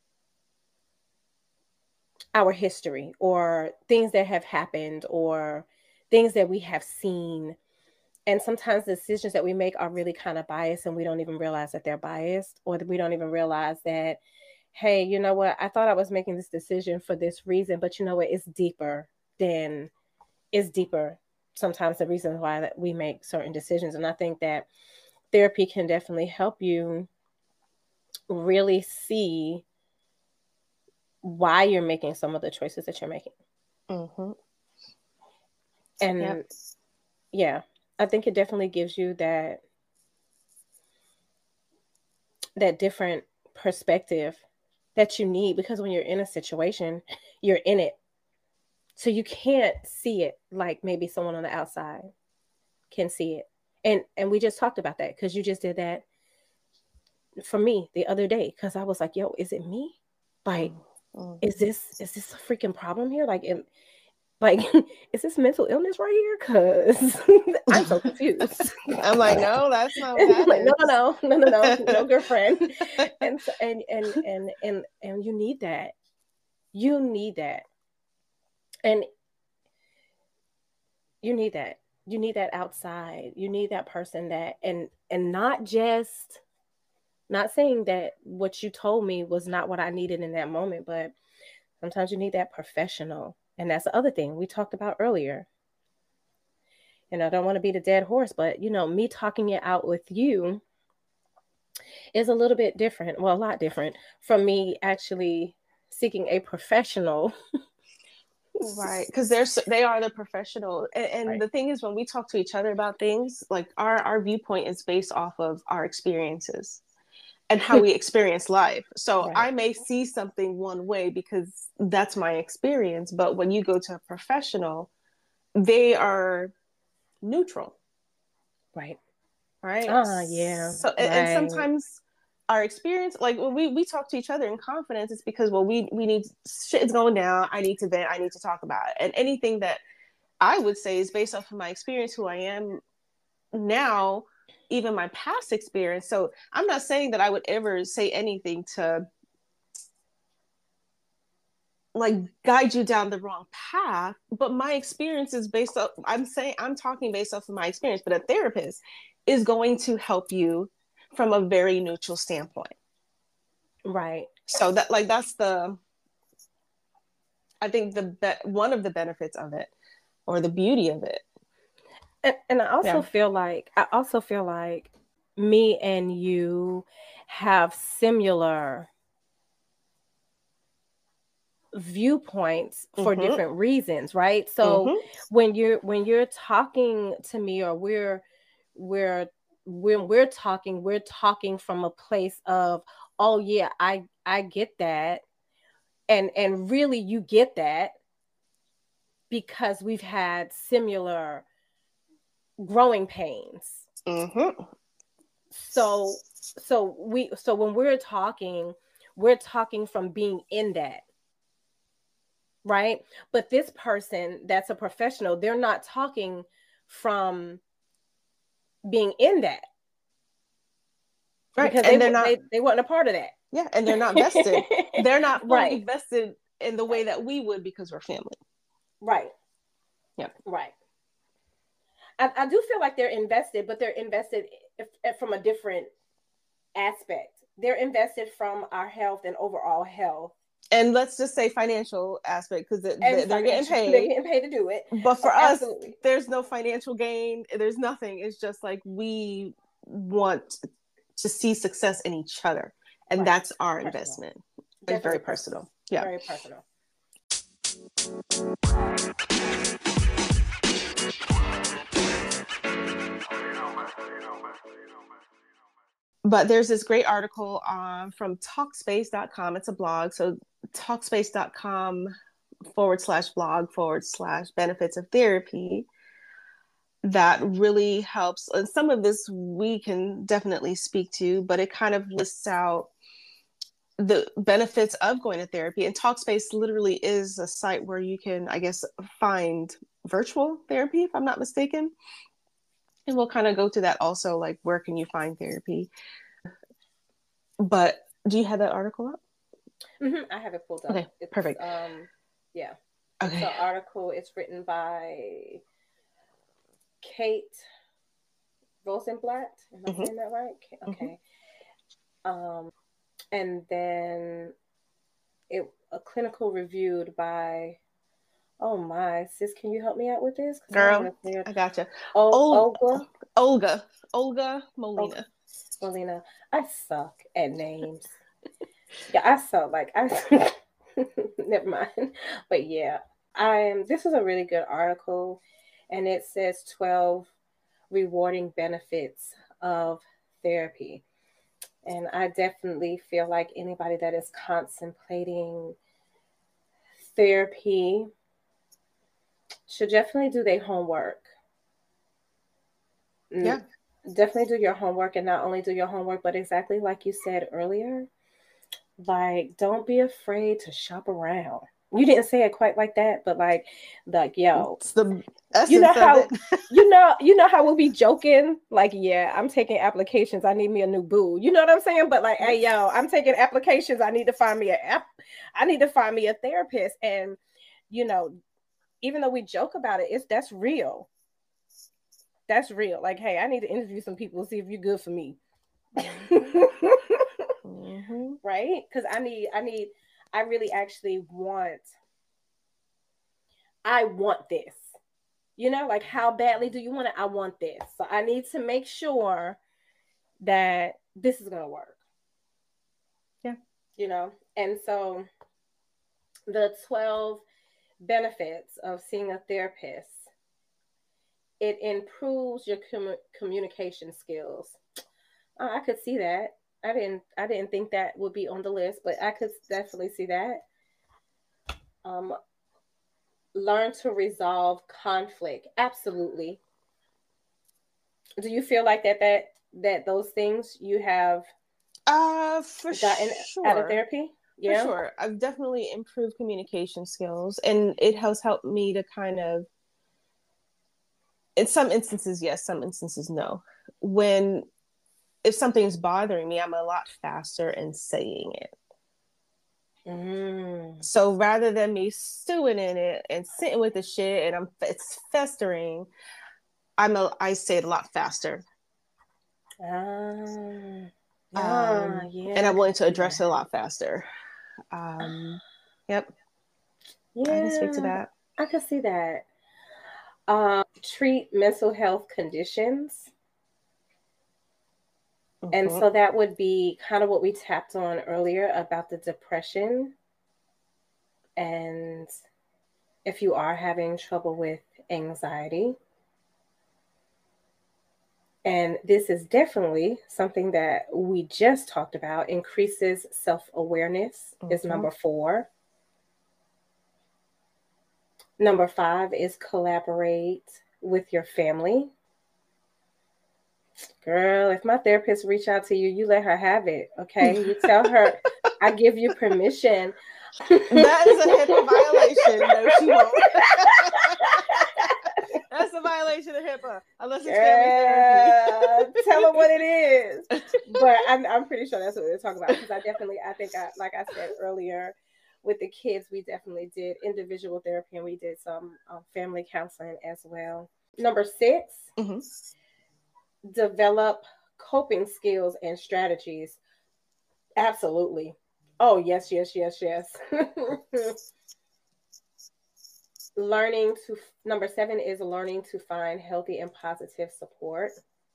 history, or things that have happened, or things that we have seen. And sometimes the decisions that we make are really kind of biased, and we don't even realize that they're biased, or that we don't even realize that, hey, you know what, I thought I was making this decision for this reason, but you know what, it's deeper sometimes the reasons why that we make certain decisions. And I think that therapy can definitely help you really see why you're making some of the choices that you're making.
Mm-hmm.
And yep. Yeah, I think it definitely gives you that different perspective that you need, because when you're in a situation, you're in it. So you can't see it like maybe someone on the outside can see it. And we just talked about that, because you just did that for me the other day, because I was like, yo, is it me? Like, is this a freaking problem here? Like, is this mental illness right here? Because I'm so confused.
I'm like, no, that's not what that
like,
is.
No, girlfriend. And so, and you need that. You need that. And you need that. You need that outside. You need that person that, and not just Not saying that what you told me was not what I needed in that moment, but sometimes you need that professional. And that's the other thing we talked about earlier. And I don't want to be the dead horse, but me talking it out with you is a little bit different. Well, a lot different from me actually seeking a professional.
Right, because they are the professional, and
Right.
the thing is, when we talk to each other about things, like our viewpoint is based off of our experiences and how we experience life. So
Right.
I may see something one way because that's my experience, but when you go to a professional, they are neutral.
Right.
Right.
Yeah.
So and
Right.
sometimes our experience, like when we talk to each other in confidence, it's because, well, we need, shit is going down, I need to vent, I need to talk about it. And anything that I would say is based off of my experience, who I am now, even my past experience. So I'm not saying that I would ever say anything to like guide you down the wrong path, but my experience is based off, I'm talking based off of my experience, but a therapist is going to help you from a very neutral standpoint.
Right.
So that's the, I think one of the benefits of it, or the beauty of it.
And I also feel like me and you have similar viewpoints for different reasons, right? So when you're talking to me, or we're when we're talking from a place of, oh yeah, I get that, and really you get that because we've had similar growing pains. So when we're talking from being in that, right? But this person that's a professional, they're not talking from being in that,
right?
Because
And they're not,
they weren't a part of that.
Yeah, and they're not vested. They're not fully
Right.
vested in the way that we would, because we're family.
Right.
Yeah.
Right. I do feel like they're invested, but they're invested from a different aspect. They're invested from our health and overall health.
And let's just say financial aspect, because they're getting paid.
They're getting paid to do it.
But for us, absolutely, there's no financial gain. There's nothing. It's just like we want to see success in each other. And right, that's our personal investment. Definitely. It's very personal. Yeah.
Very personal.
But there's this great article from Talkspace.com. It's a blog. So Talkspace.com/blog/benefits of therapy. That really helps. And some of this we can definitely speak to, but it kind of lists out the benefits of going to therapy. And Talkspace literally is a site where you can, I guess, find virtual therapy, if I'm not mistaken. And we'll kind of go to that also, like, where can you find therapy? But do you have that article up?
I have it pulled up.
Okay, perfect.
Yeah.
Okay.
The article is written by Kate Rosenblatt. Am I saying that right? Okay. And then a clinical reviewed by, oh my, sis, can you help me out with this?
Girl, I gotcha.
Olga
Molina.
Molina. I suck at names. Yeah, I suck. Never mind. But yeah, this is a really good article, and it says 12 rewarding benefits of therapy. And I definitely feel like anybody that is contemplating therapy should definitely do their homework.
Yeah.
Definitely do your homework, and not only do your homework, but exactly like you said earlier, like, don't be afraid to shop around. You didn't say it quite like that, but like yo,
it's the essence of it.
you know how we'll be joking, like, yeah, I'm taking applications, I need me a new boo. You know what I'm saying? But like, hey, yo, I'm taking applications, I need to find me a therapist. And even though we joke about it, that's real. That's real. Like, hey, I need to interview some people, see if you're good for me. right? Because I really actually I want this. You know, like, how badly do you want it? I want this. So I need to make sure that this is going to work.
Yeah.
You know, and so the 12 benefits of seeing a therapist: it improves your communication skills. Oh, I could see that. I didn't think that would be on the list, but I could definitely see that. Um, learn to resolve conflict. Absolutely. Do you feel like that those things you have
For
gotten out of
sure.
therapy?
For
Yeah.
sure. I've definitely improved communication skills, and it has helped me to kind of, in some instances, yes, some instances, no. When, if something's bothering me, I'm a lot faster in saying it. So rather than me stewing in it and sitting with the shit and it's festering, I say it a lot faster.
Yeah,
And
I
I'm willing
can
to
see
address it a
that.
lot faster. Yep, I can speak to
Yeah,
that.
I can see that. Treat mental health conditions. And so that would be kind of what we tapped on earlier about the depression. And if you are having trouble with anxiety, and this is definitely something that we just talked about, increases self-awareness is number 4. Number 5 is collaborate with your family. Girl, if my therapist reach out to you, you let her have it, okay? You tell her, I give you permission.
That is a HIPAA violation. No, she won't. That's a violation of HIPAA, unless it's family therapy.
Tell them what it is. But I'm pretty sure that's what they're talking about, because like I said earlier, with the kids, we definitely did individual therapy, and we did some family counseling as well. Number 6, develop coping skills and strategies. Absolutely. Oh, yes. Number 7 is learning to find healthy and positive support.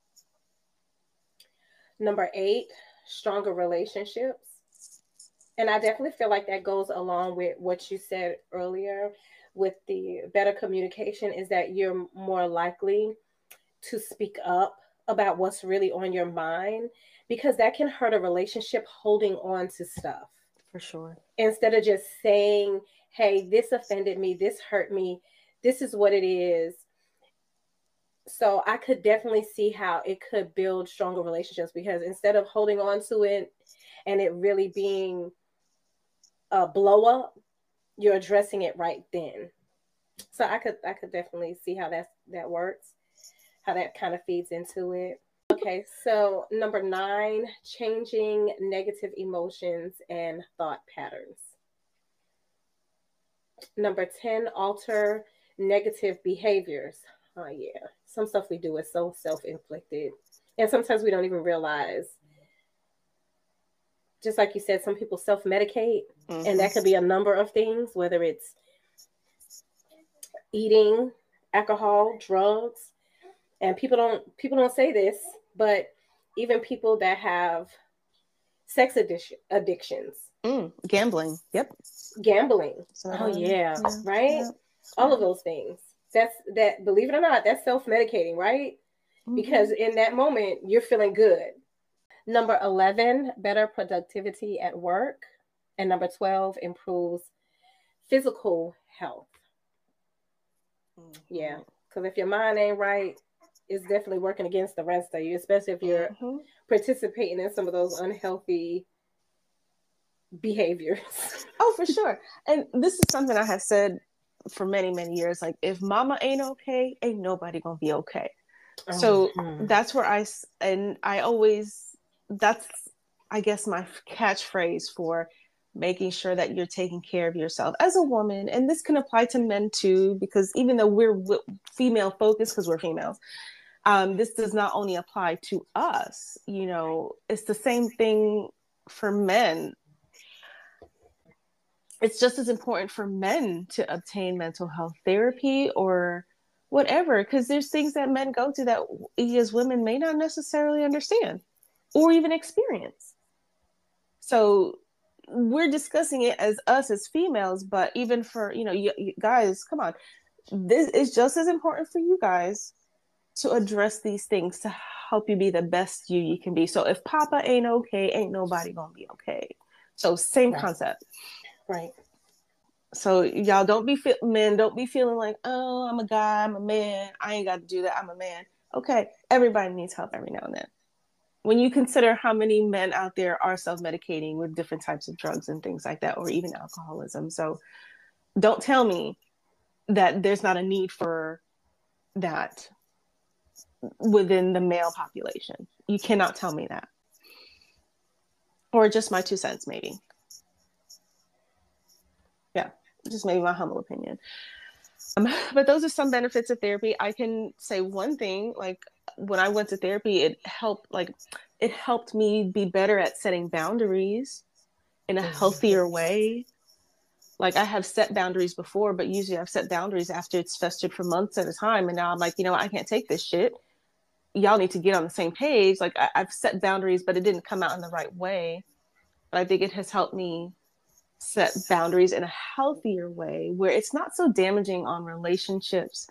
Number 8, stronger relationships. And I definitely feel like that goes along with what you said earlier with the better communication, is that you're more likely to speak up about what's really on your mind, because that can hurt a relationship, holding on to stuff.
For sure.
Instead of just saying, hey, this offended me, this hurt me, this is what it is. So I could definitely see how it could build stronger relationships, because instead of holding on to it and it really being a blow up, you're addressing it right then. So I could definitely see how that works, how that kind of feeds into it. Okay, so number 9, changing negative emotions and thought patterns. Number 10, alter negative behaviors. Oh yeah, some stuff we do is so self-inflicted, and sometimes we don't even realize. Just like you said, some people self-medicate, and that could be a number of things, whether it's eating, alcohol, drugs. And people don't say this, but even people that have sex addictions.
Gambling. Yep.
Gambling. Oh yeah. Right? Yeah. All of those things. That, believe it or not, that's self-medicating, right? Because in that moment, you're feeling good. Number 11, better productivity at work. And number 12, improves physical health. Yeah. Because if your mind ain't right, it's definitely working against the rest of you, especially if you're participating in some of those unhealthy behaviors.
Oh, for sure. And this is something I have said for many, many years. Like, if mama ain't okay, ain't nobody gonna be okay. So that's where that's, I guess, my catchphrase for making sure that you're taking care of yourself as a woman. And this can apply to men too, because even though we're female focused, because we're females, this does not only apply to us. You know, it's the same thing for men, it's just as important for men to obtain mental health therapy or whatever, because there's things that men go through that we as women may not necessarily understand or even experience. So we're discussing it as us as females, but even for, you guys, come on. This is just as important for you guys to address these things to help you be the best you can be. So if Papa ain't okay, ain't nobody gonna be okay. So same concept.
Right.
So y'all men don't be feeling like, oh, I'm a guy, I'm a man, I ain't got to do that, I'm a man. Okay, everybody needs help every now and then. When you consider how many men out there are self-medicating with different types of drugs and things like that, or even alcoholism. So don't tell me that there's not a need for that within the male population. You cannot tell me that. Or just my 2 cents, maybe. Yeah, just maybe my humble opinion. But those are some benefits of therapy. I can say one thing, like when I went to therapy, it helped me be better at setting boundaries in a healthier way. Like I have set boundaries before, but usually I've set boundaries after it's festered for months at a time. And now I'm like, I can't take this shit. Y'all need to get on the same page. Like I've set boundaries, but it didn't come out in the right way. But I think it has helped me set boundaries in a healthier way where it's not so damaging on relationships.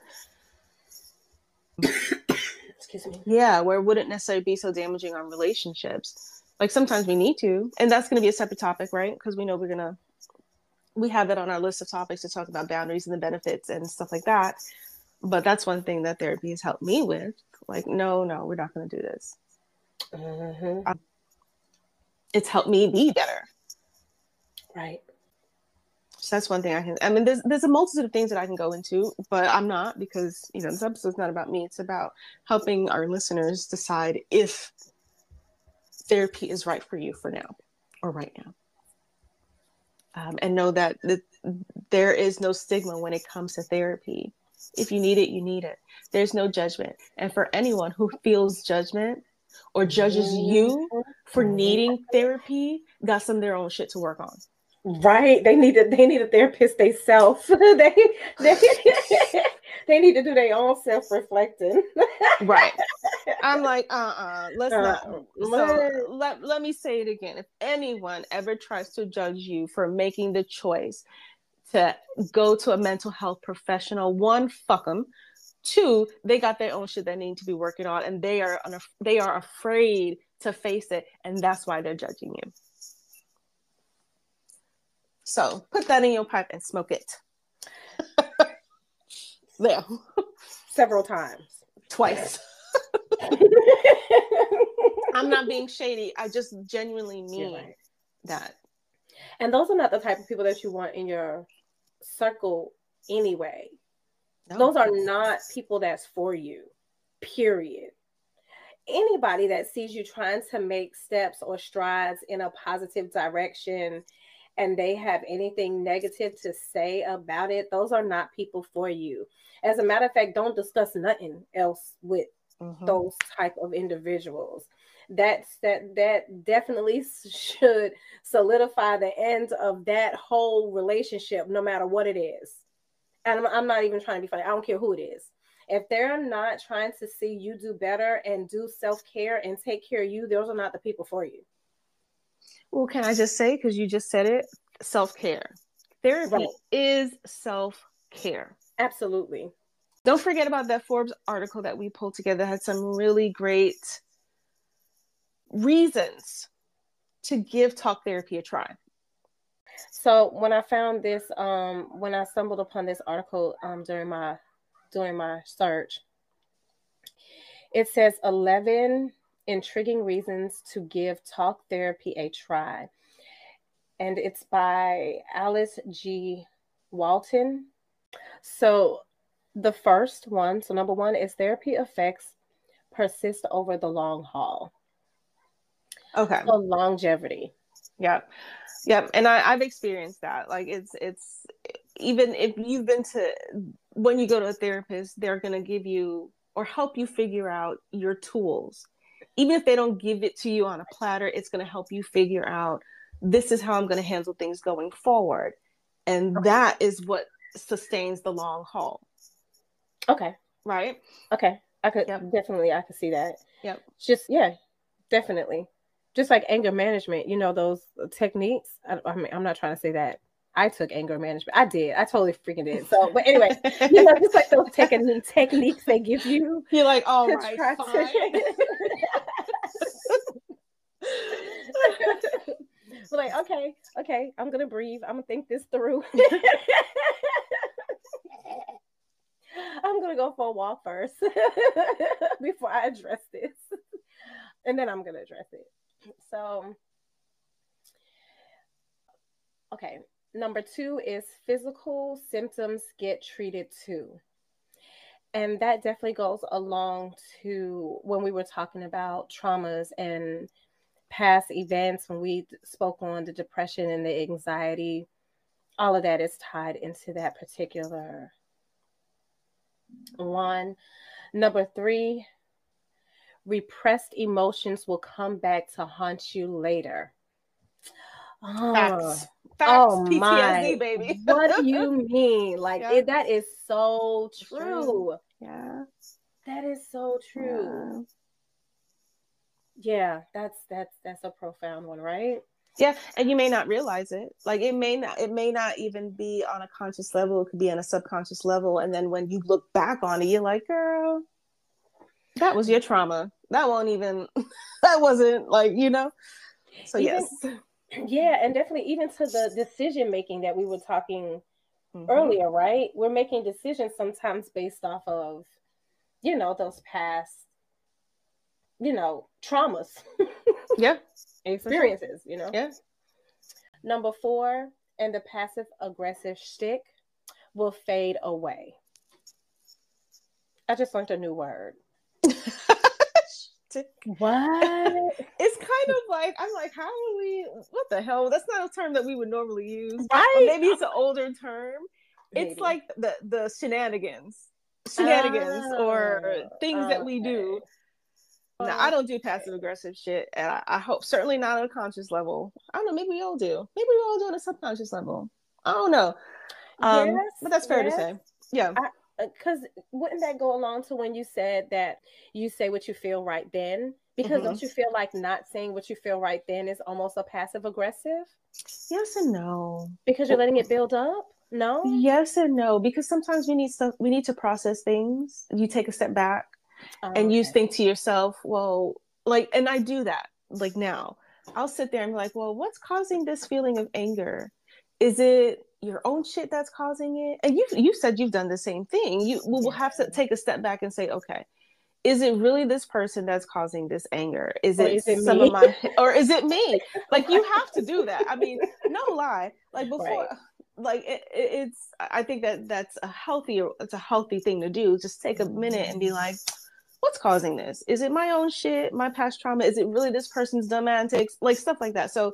Excuse me.
Yeah, where it wouldn't necessarily be so damaging on relationships. Like sometimes we need to, and that's going to be a separate topic, right? Because we know we have that on our list of topics to talk about boundaries and the benefits and stuff like that. But that's one thing that therapy has helped me with. Like, no, we're not going to do this.
Mm-hmm.
It's helped me be better.
Right.
So that's one thing there's a multitude of things that I can go into, but I'm not, because, this episode's not about me. It's about helping our listeners decide if therapy is right for you for now or right now. And know that there is no stigma when it comes to therapy. If you need it, you need it. There's no judgment. And for anyone who feels judgment or judges you for needing therapy, got some of their own shit to work on.
Right. They need a therapist themselves. they need to do their own self-reflecting.
Right. I'm like, let's not. So let me say it again. If anyone ever tries to judge you for making the choice to go to a mental health professional, 1, fuck them. 2, they got their own shit that need to be working on, and they are afraid to face it, and that's why they're judging you. So put that in your pipe and smoke it. There.
Several times.
Twice. I'm not being shady. I just genuinely mean that.
And those are not the type of people that you want in your circle anyway. No. Those are not people that's for you, period. Anybody that sees you trying to make steps or strides in a positive direction and they have anything negative to say about it, those are not people for you. As a matter of fact, don't discuss nothing else with those type of individuals. That definitely should solidify the end of that whole relationship, no matter what it is. And I'm not even trying to be funny. I don't care who it is. If they're not trying to see you do better and do self-care and take care of you, those are not the people for you.
Well, can I just say, because you just said it, self-care. Therapy is self-care.
Absolutely.
Don't forget about that Forbes article that we pulled together. It had some really great reasons to give talk therapy a try.
So when I found this, when I stumbled upon this article during my search, it says 11 intriguing reasons to give talk therapy a try. And it's by Alice G. Walton. So the first one, so number 1 is therapy effects persist over the long haul.
Okay.
So longevity.
Yep. And I've experienced that. Like it's even if you've been to, when you go to a therapist, they're going to give you or help you figure out your tools. even if they don't give it to you on a platter, it's going to help you figure out, this is how I'm going to handle things going forward. And that is what sustains the long haul.
Okay.
Right?
Okay. I could definitely, I could see that.
Yep.
Just, yeah, definitely. Just like anger management, you know, those techniques. I mean, I'm not trying to say that I took anger management. I did. I totally freaking did. So, but anyway, you know, just like those techniques they give you.
You're like, all right, fine.
Like, okay, I'm gonna breathe. I'm gonna think this through. I'm gonna go for a walk first before I address this, and then I'm gonna address it. So, okay, number 2 is physical symptoms get treated too. And that definitely goes along to when we were talking about traumas and past events, when we spoke on the depression and the anxiety. All of that is tied into that particular one. Number 3, repressed emotions will come back to haunt you later.
Facts.
Oh
PTSD,
my,
baby.
what do you mean? Like, that is so true.
Yeah.
That is so true. Yeah, that's a profound one, right?
Yeah, and you may not realize it. Like, it may not even be on a conscious level. It could be on a subconscious level. And then when you look back on it, you're like, girl, that was your trauma. That wasn't like, you know? So
even,
yes.
Yeah, and definitely even to the decision making that we were talking earlier, right? We're making decisions sometimes based off of, you know, those past, you know, traumas.
Yeah.
Experiences, you know?
Yeah.
Number 4, and the passive aggressive shtick will fade away. I just learned a new word. What?
It's kind of like, I'm like, how are we, what the hell? That's not a term that we would normally use.
Right?
Or maybe it's an older term. Maybe. It's like the shenanigans or things that we do. No, I don't do passive aggressive shit, and I hope certainly not on a conscious level. I don't know, maybe we all do. Maybe we all do on a subconscious level. I don't know. But that's fair to say. Yeah.
Because wouldn't that go along to when you said that you say what you feel right then? Because don't you feel like not saying what you feel right then is almost a passive aggressive?
Yes and no.
Because you're letting it build up? No?
Yes and no. Because sometimes we need to process things. You take a step back and you think to yourself, well, like, and I do that. Like, now I'll sit there and be like, well, what's causing this feeling of anger? Is it your own shit that's causing it? And you said you've done the same thing. You will have to take a step back and say, okay, is it really this person that's causing this anger? Is it some me? Of my, or is it me? Like, you have to do that. I mean, no lie. Like, before, like it's, I think that's a healthy thing to do. Just take a minute and be like, what's causing this? Is it my own shit, my past trauma? Is it really this person's dumb antics? Like, stuff like that. So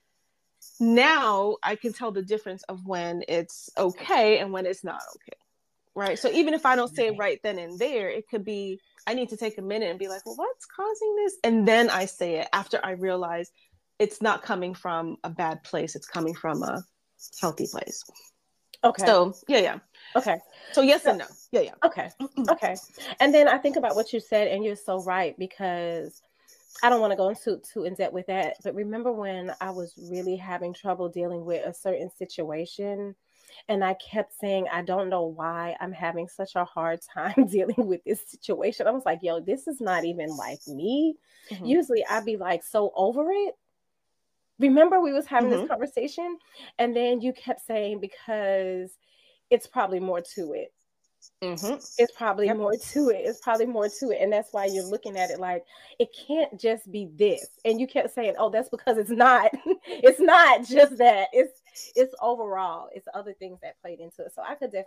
now I can tell the difference of when it's okay and when it's not okay. Right. So even if I don't say it right then and there, it could be, I need to take a minute and be like, well, what's causing this? And then I say it after I realize it's not coming from a bad place. It's coming from a healthy place. Okay. So yeah.
Okay.
So yes and no. Yeah.
Okay. Okay. And then I think about what you said, and you're so right, because I don't want to go into too in depth with that. But remember when I was really having trouble dealing with a certain situation, and I kept saying, I don't know why I'm having such a hard time dealing with this situation. I was like, yo, this is not even like me. Usually I'd be like so over it. Remember we was having this conversation, and then you kept saying, because it's probably more to it. It's probably more to it. It's probably more to it. And that's why you're looking at it like, it can't just be this. And you kept saying, oh, that's because it's not. It's not just that. It's overall. It's other things that played into it. So I could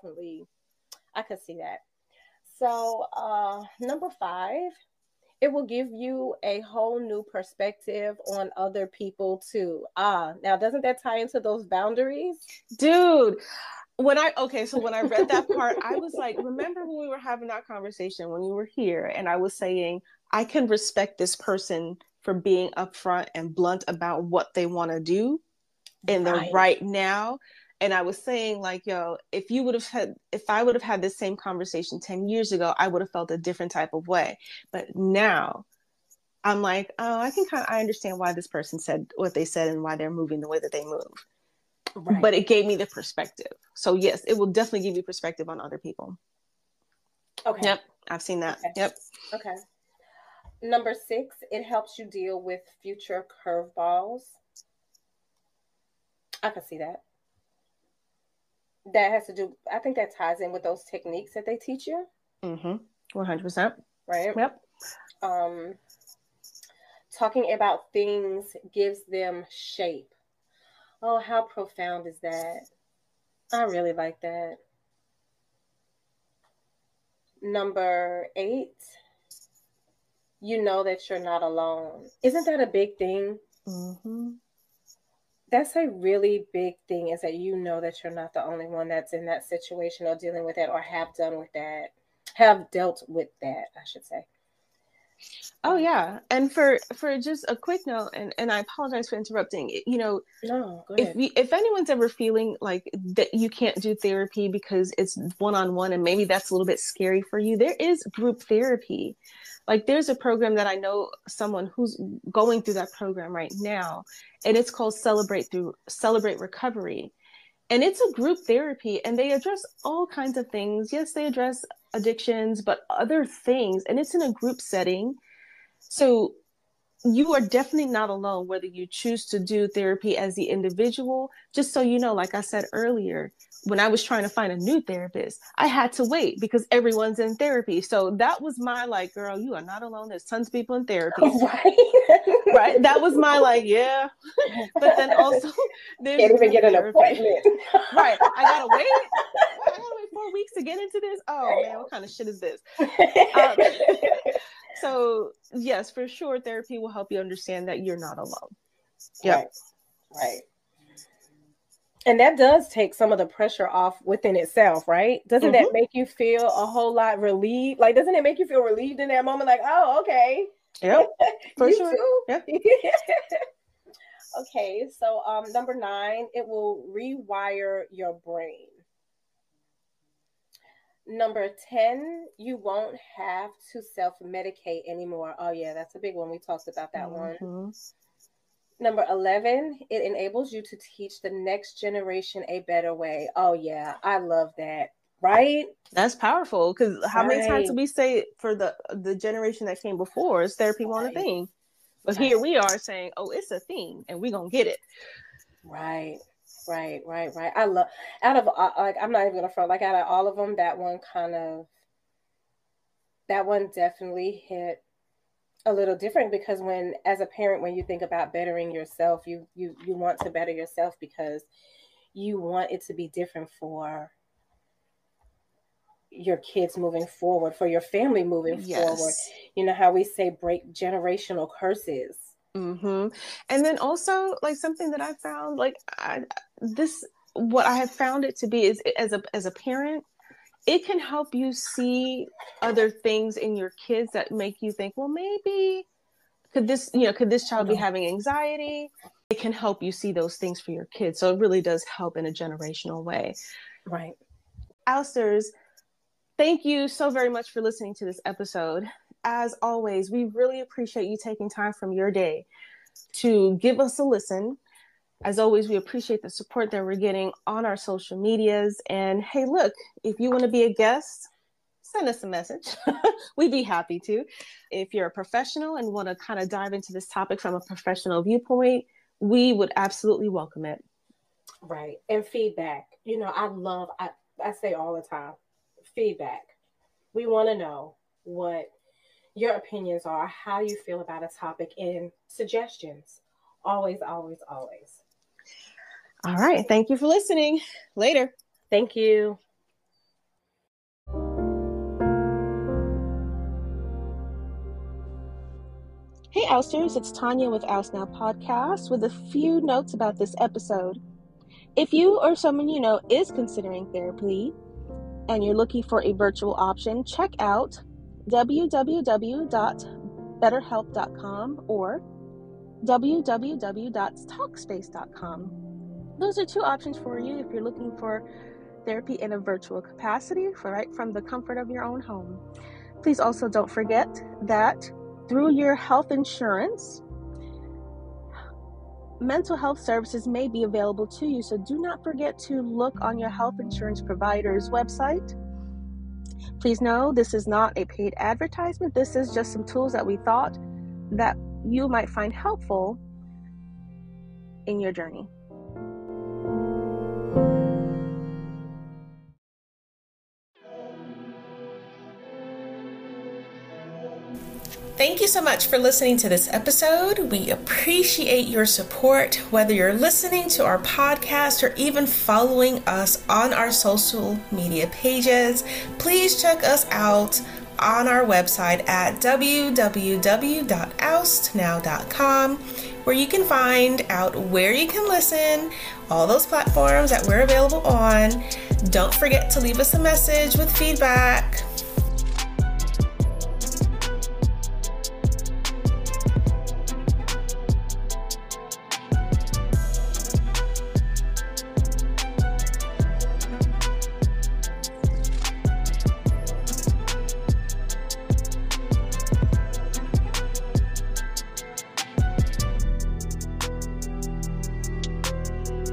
see that. So number 5, it will give you a whole new perspective on other people too. Now doesn't that tie into those boundaries?
Dude. When I read that part, I was like, remember when we were having that conversation when you were here, and I was saying, I can respect this person for being upfront and blunt about what they want to do in the right now. And I was saying, like, yo, if I would have had this same conversation 10 years ago, I would have felt a different type of way. But now I'm like, oh, I understand why this person said what they said and why they're moving the way that they move. Right. But it gave me the perspective. So yes, it will definitely give you perspective on other people.
Okay.
Yep. I've seen that. Okay. Yep.
Okay. Number 6, it helps you deal with future curveballs. I can see that. That has to do, I think that ties in with those techniques that they teach you.
100%.
Right?
Yep.
Talking about things gives them shape. Oh, how profound is that? I really like that. Number 8, you know that you're not alone. Isn't that a big thing? That's a really big thing, is that you know that you're not the only one that's in that situation or dealing with that or have dealt with that, I should say.
Oh yeah. And for just a quick note, and I apologize for interrupting, you know,
no, go ahead.
If anyone's ever feeling like that you can't do therapy because it's one-on-one and maybe that's a little bit scary for you, there is group therapy. Like there's a program that I know someone who's going through that program right now, and it's called Celebrate Recovery. And it's a group therapy, and they address all kinds of things. Yes, they address addictions, but other things, and it's in a group setting. So you are definitely not alone, whether you choose to do therapy as the individual. Just so you know, like I said earlier, when I was trying to find a new therapist, I had to wait because everyone's in therapy. So that was my like, girl, you are not alone. There's tons of people in therapy. Right? That was my like, yeah. But then also, there's
can't even get an appointment.
Right. I gotta wait. I gotta wait 4 weeks to get into this. Oh man, what kind of shit is this? So yes, for sure, therapy will help you understand that you're not alone.
Yep. Right. And that does take some of the pressure off within itself, right? Doesn't that make you feel a whole lot relieved? Like, doesn't it make you feel relieved in that moment? Like, oh, okay.
Yep. For sure. Too?
Yep. Okay. So number 9, it will rewire your brain. Number 10, you won't have to self-medicate anymore. Oh, yeah, that's a big one. We talked about that one. Number 11, it enables you to teach the next generation a better way. Oh, yeah, I love that. Right?
That's powerful, because how many times did we say for the generation that came before, is therapy one a thing? But here we are saying, oh, it's a thing, and we're going to get it.
Right. I love, out of like, I'm not even gonna front, like out of all of them, that one definitely hit a little different, because when, as a parent, when you think about bettering yourself, you want to better yourself because you want it to be different for your kids moving forward, for your family moving forward. You know how we say break generational curses.
And then also, like, something that I found, like, what I have found it to be is, as a parent, it can help you see other things in your kids that make you think, well, maybe could this child be having anxiety? It can help you see those things for your kids. So it really does help in a generational way.
Right.
Ousters, thank you so very much for listening to this episode. As always, we really appreciate you taking time from your day to give us a listen. As always, we appreciate the support that we're getting on our social medias. And hey, look, if you want to be a guest, send us a message. We'd be happy to. If you're a professional and want to kind of dive into this topic from a professional viewpoint, we would absolutely welcome it.
Right. And feedback. You know, I say all the time, feedback. We want to know what your opinions are, how you feel about a topic, and suggestions. Always, always, always.
All right. Thank you for listening. Later.
Thank you.
Hey, Ousters. It's Tanya with Oust Now Podcast with a few notes about this episode. If you or someone you know is considering therapy and you're looking for a virtual option, check out www.bethesda, betterhelp.com or www.talkspace.com. Those are two options for you if you're looking for therapy in a virtual capacity right from the comfort of your own home. Please also don't forget that through your health insurance, mental health services may be available to you. So do not forget to look on your health insurance provider's website. Please know this is not a paid advertisement. This is just some tools that we thought that you might find helpful in your journey. Thank you so much for listening to this episode. We appreciate your support, whether you're listening to our podcast or even following us on our social media pages. Please check us out on our website at www.oustnow.com, where you can find out where you can listen, all those platforms that we're available on. Don't forget to leave us a message with feedback.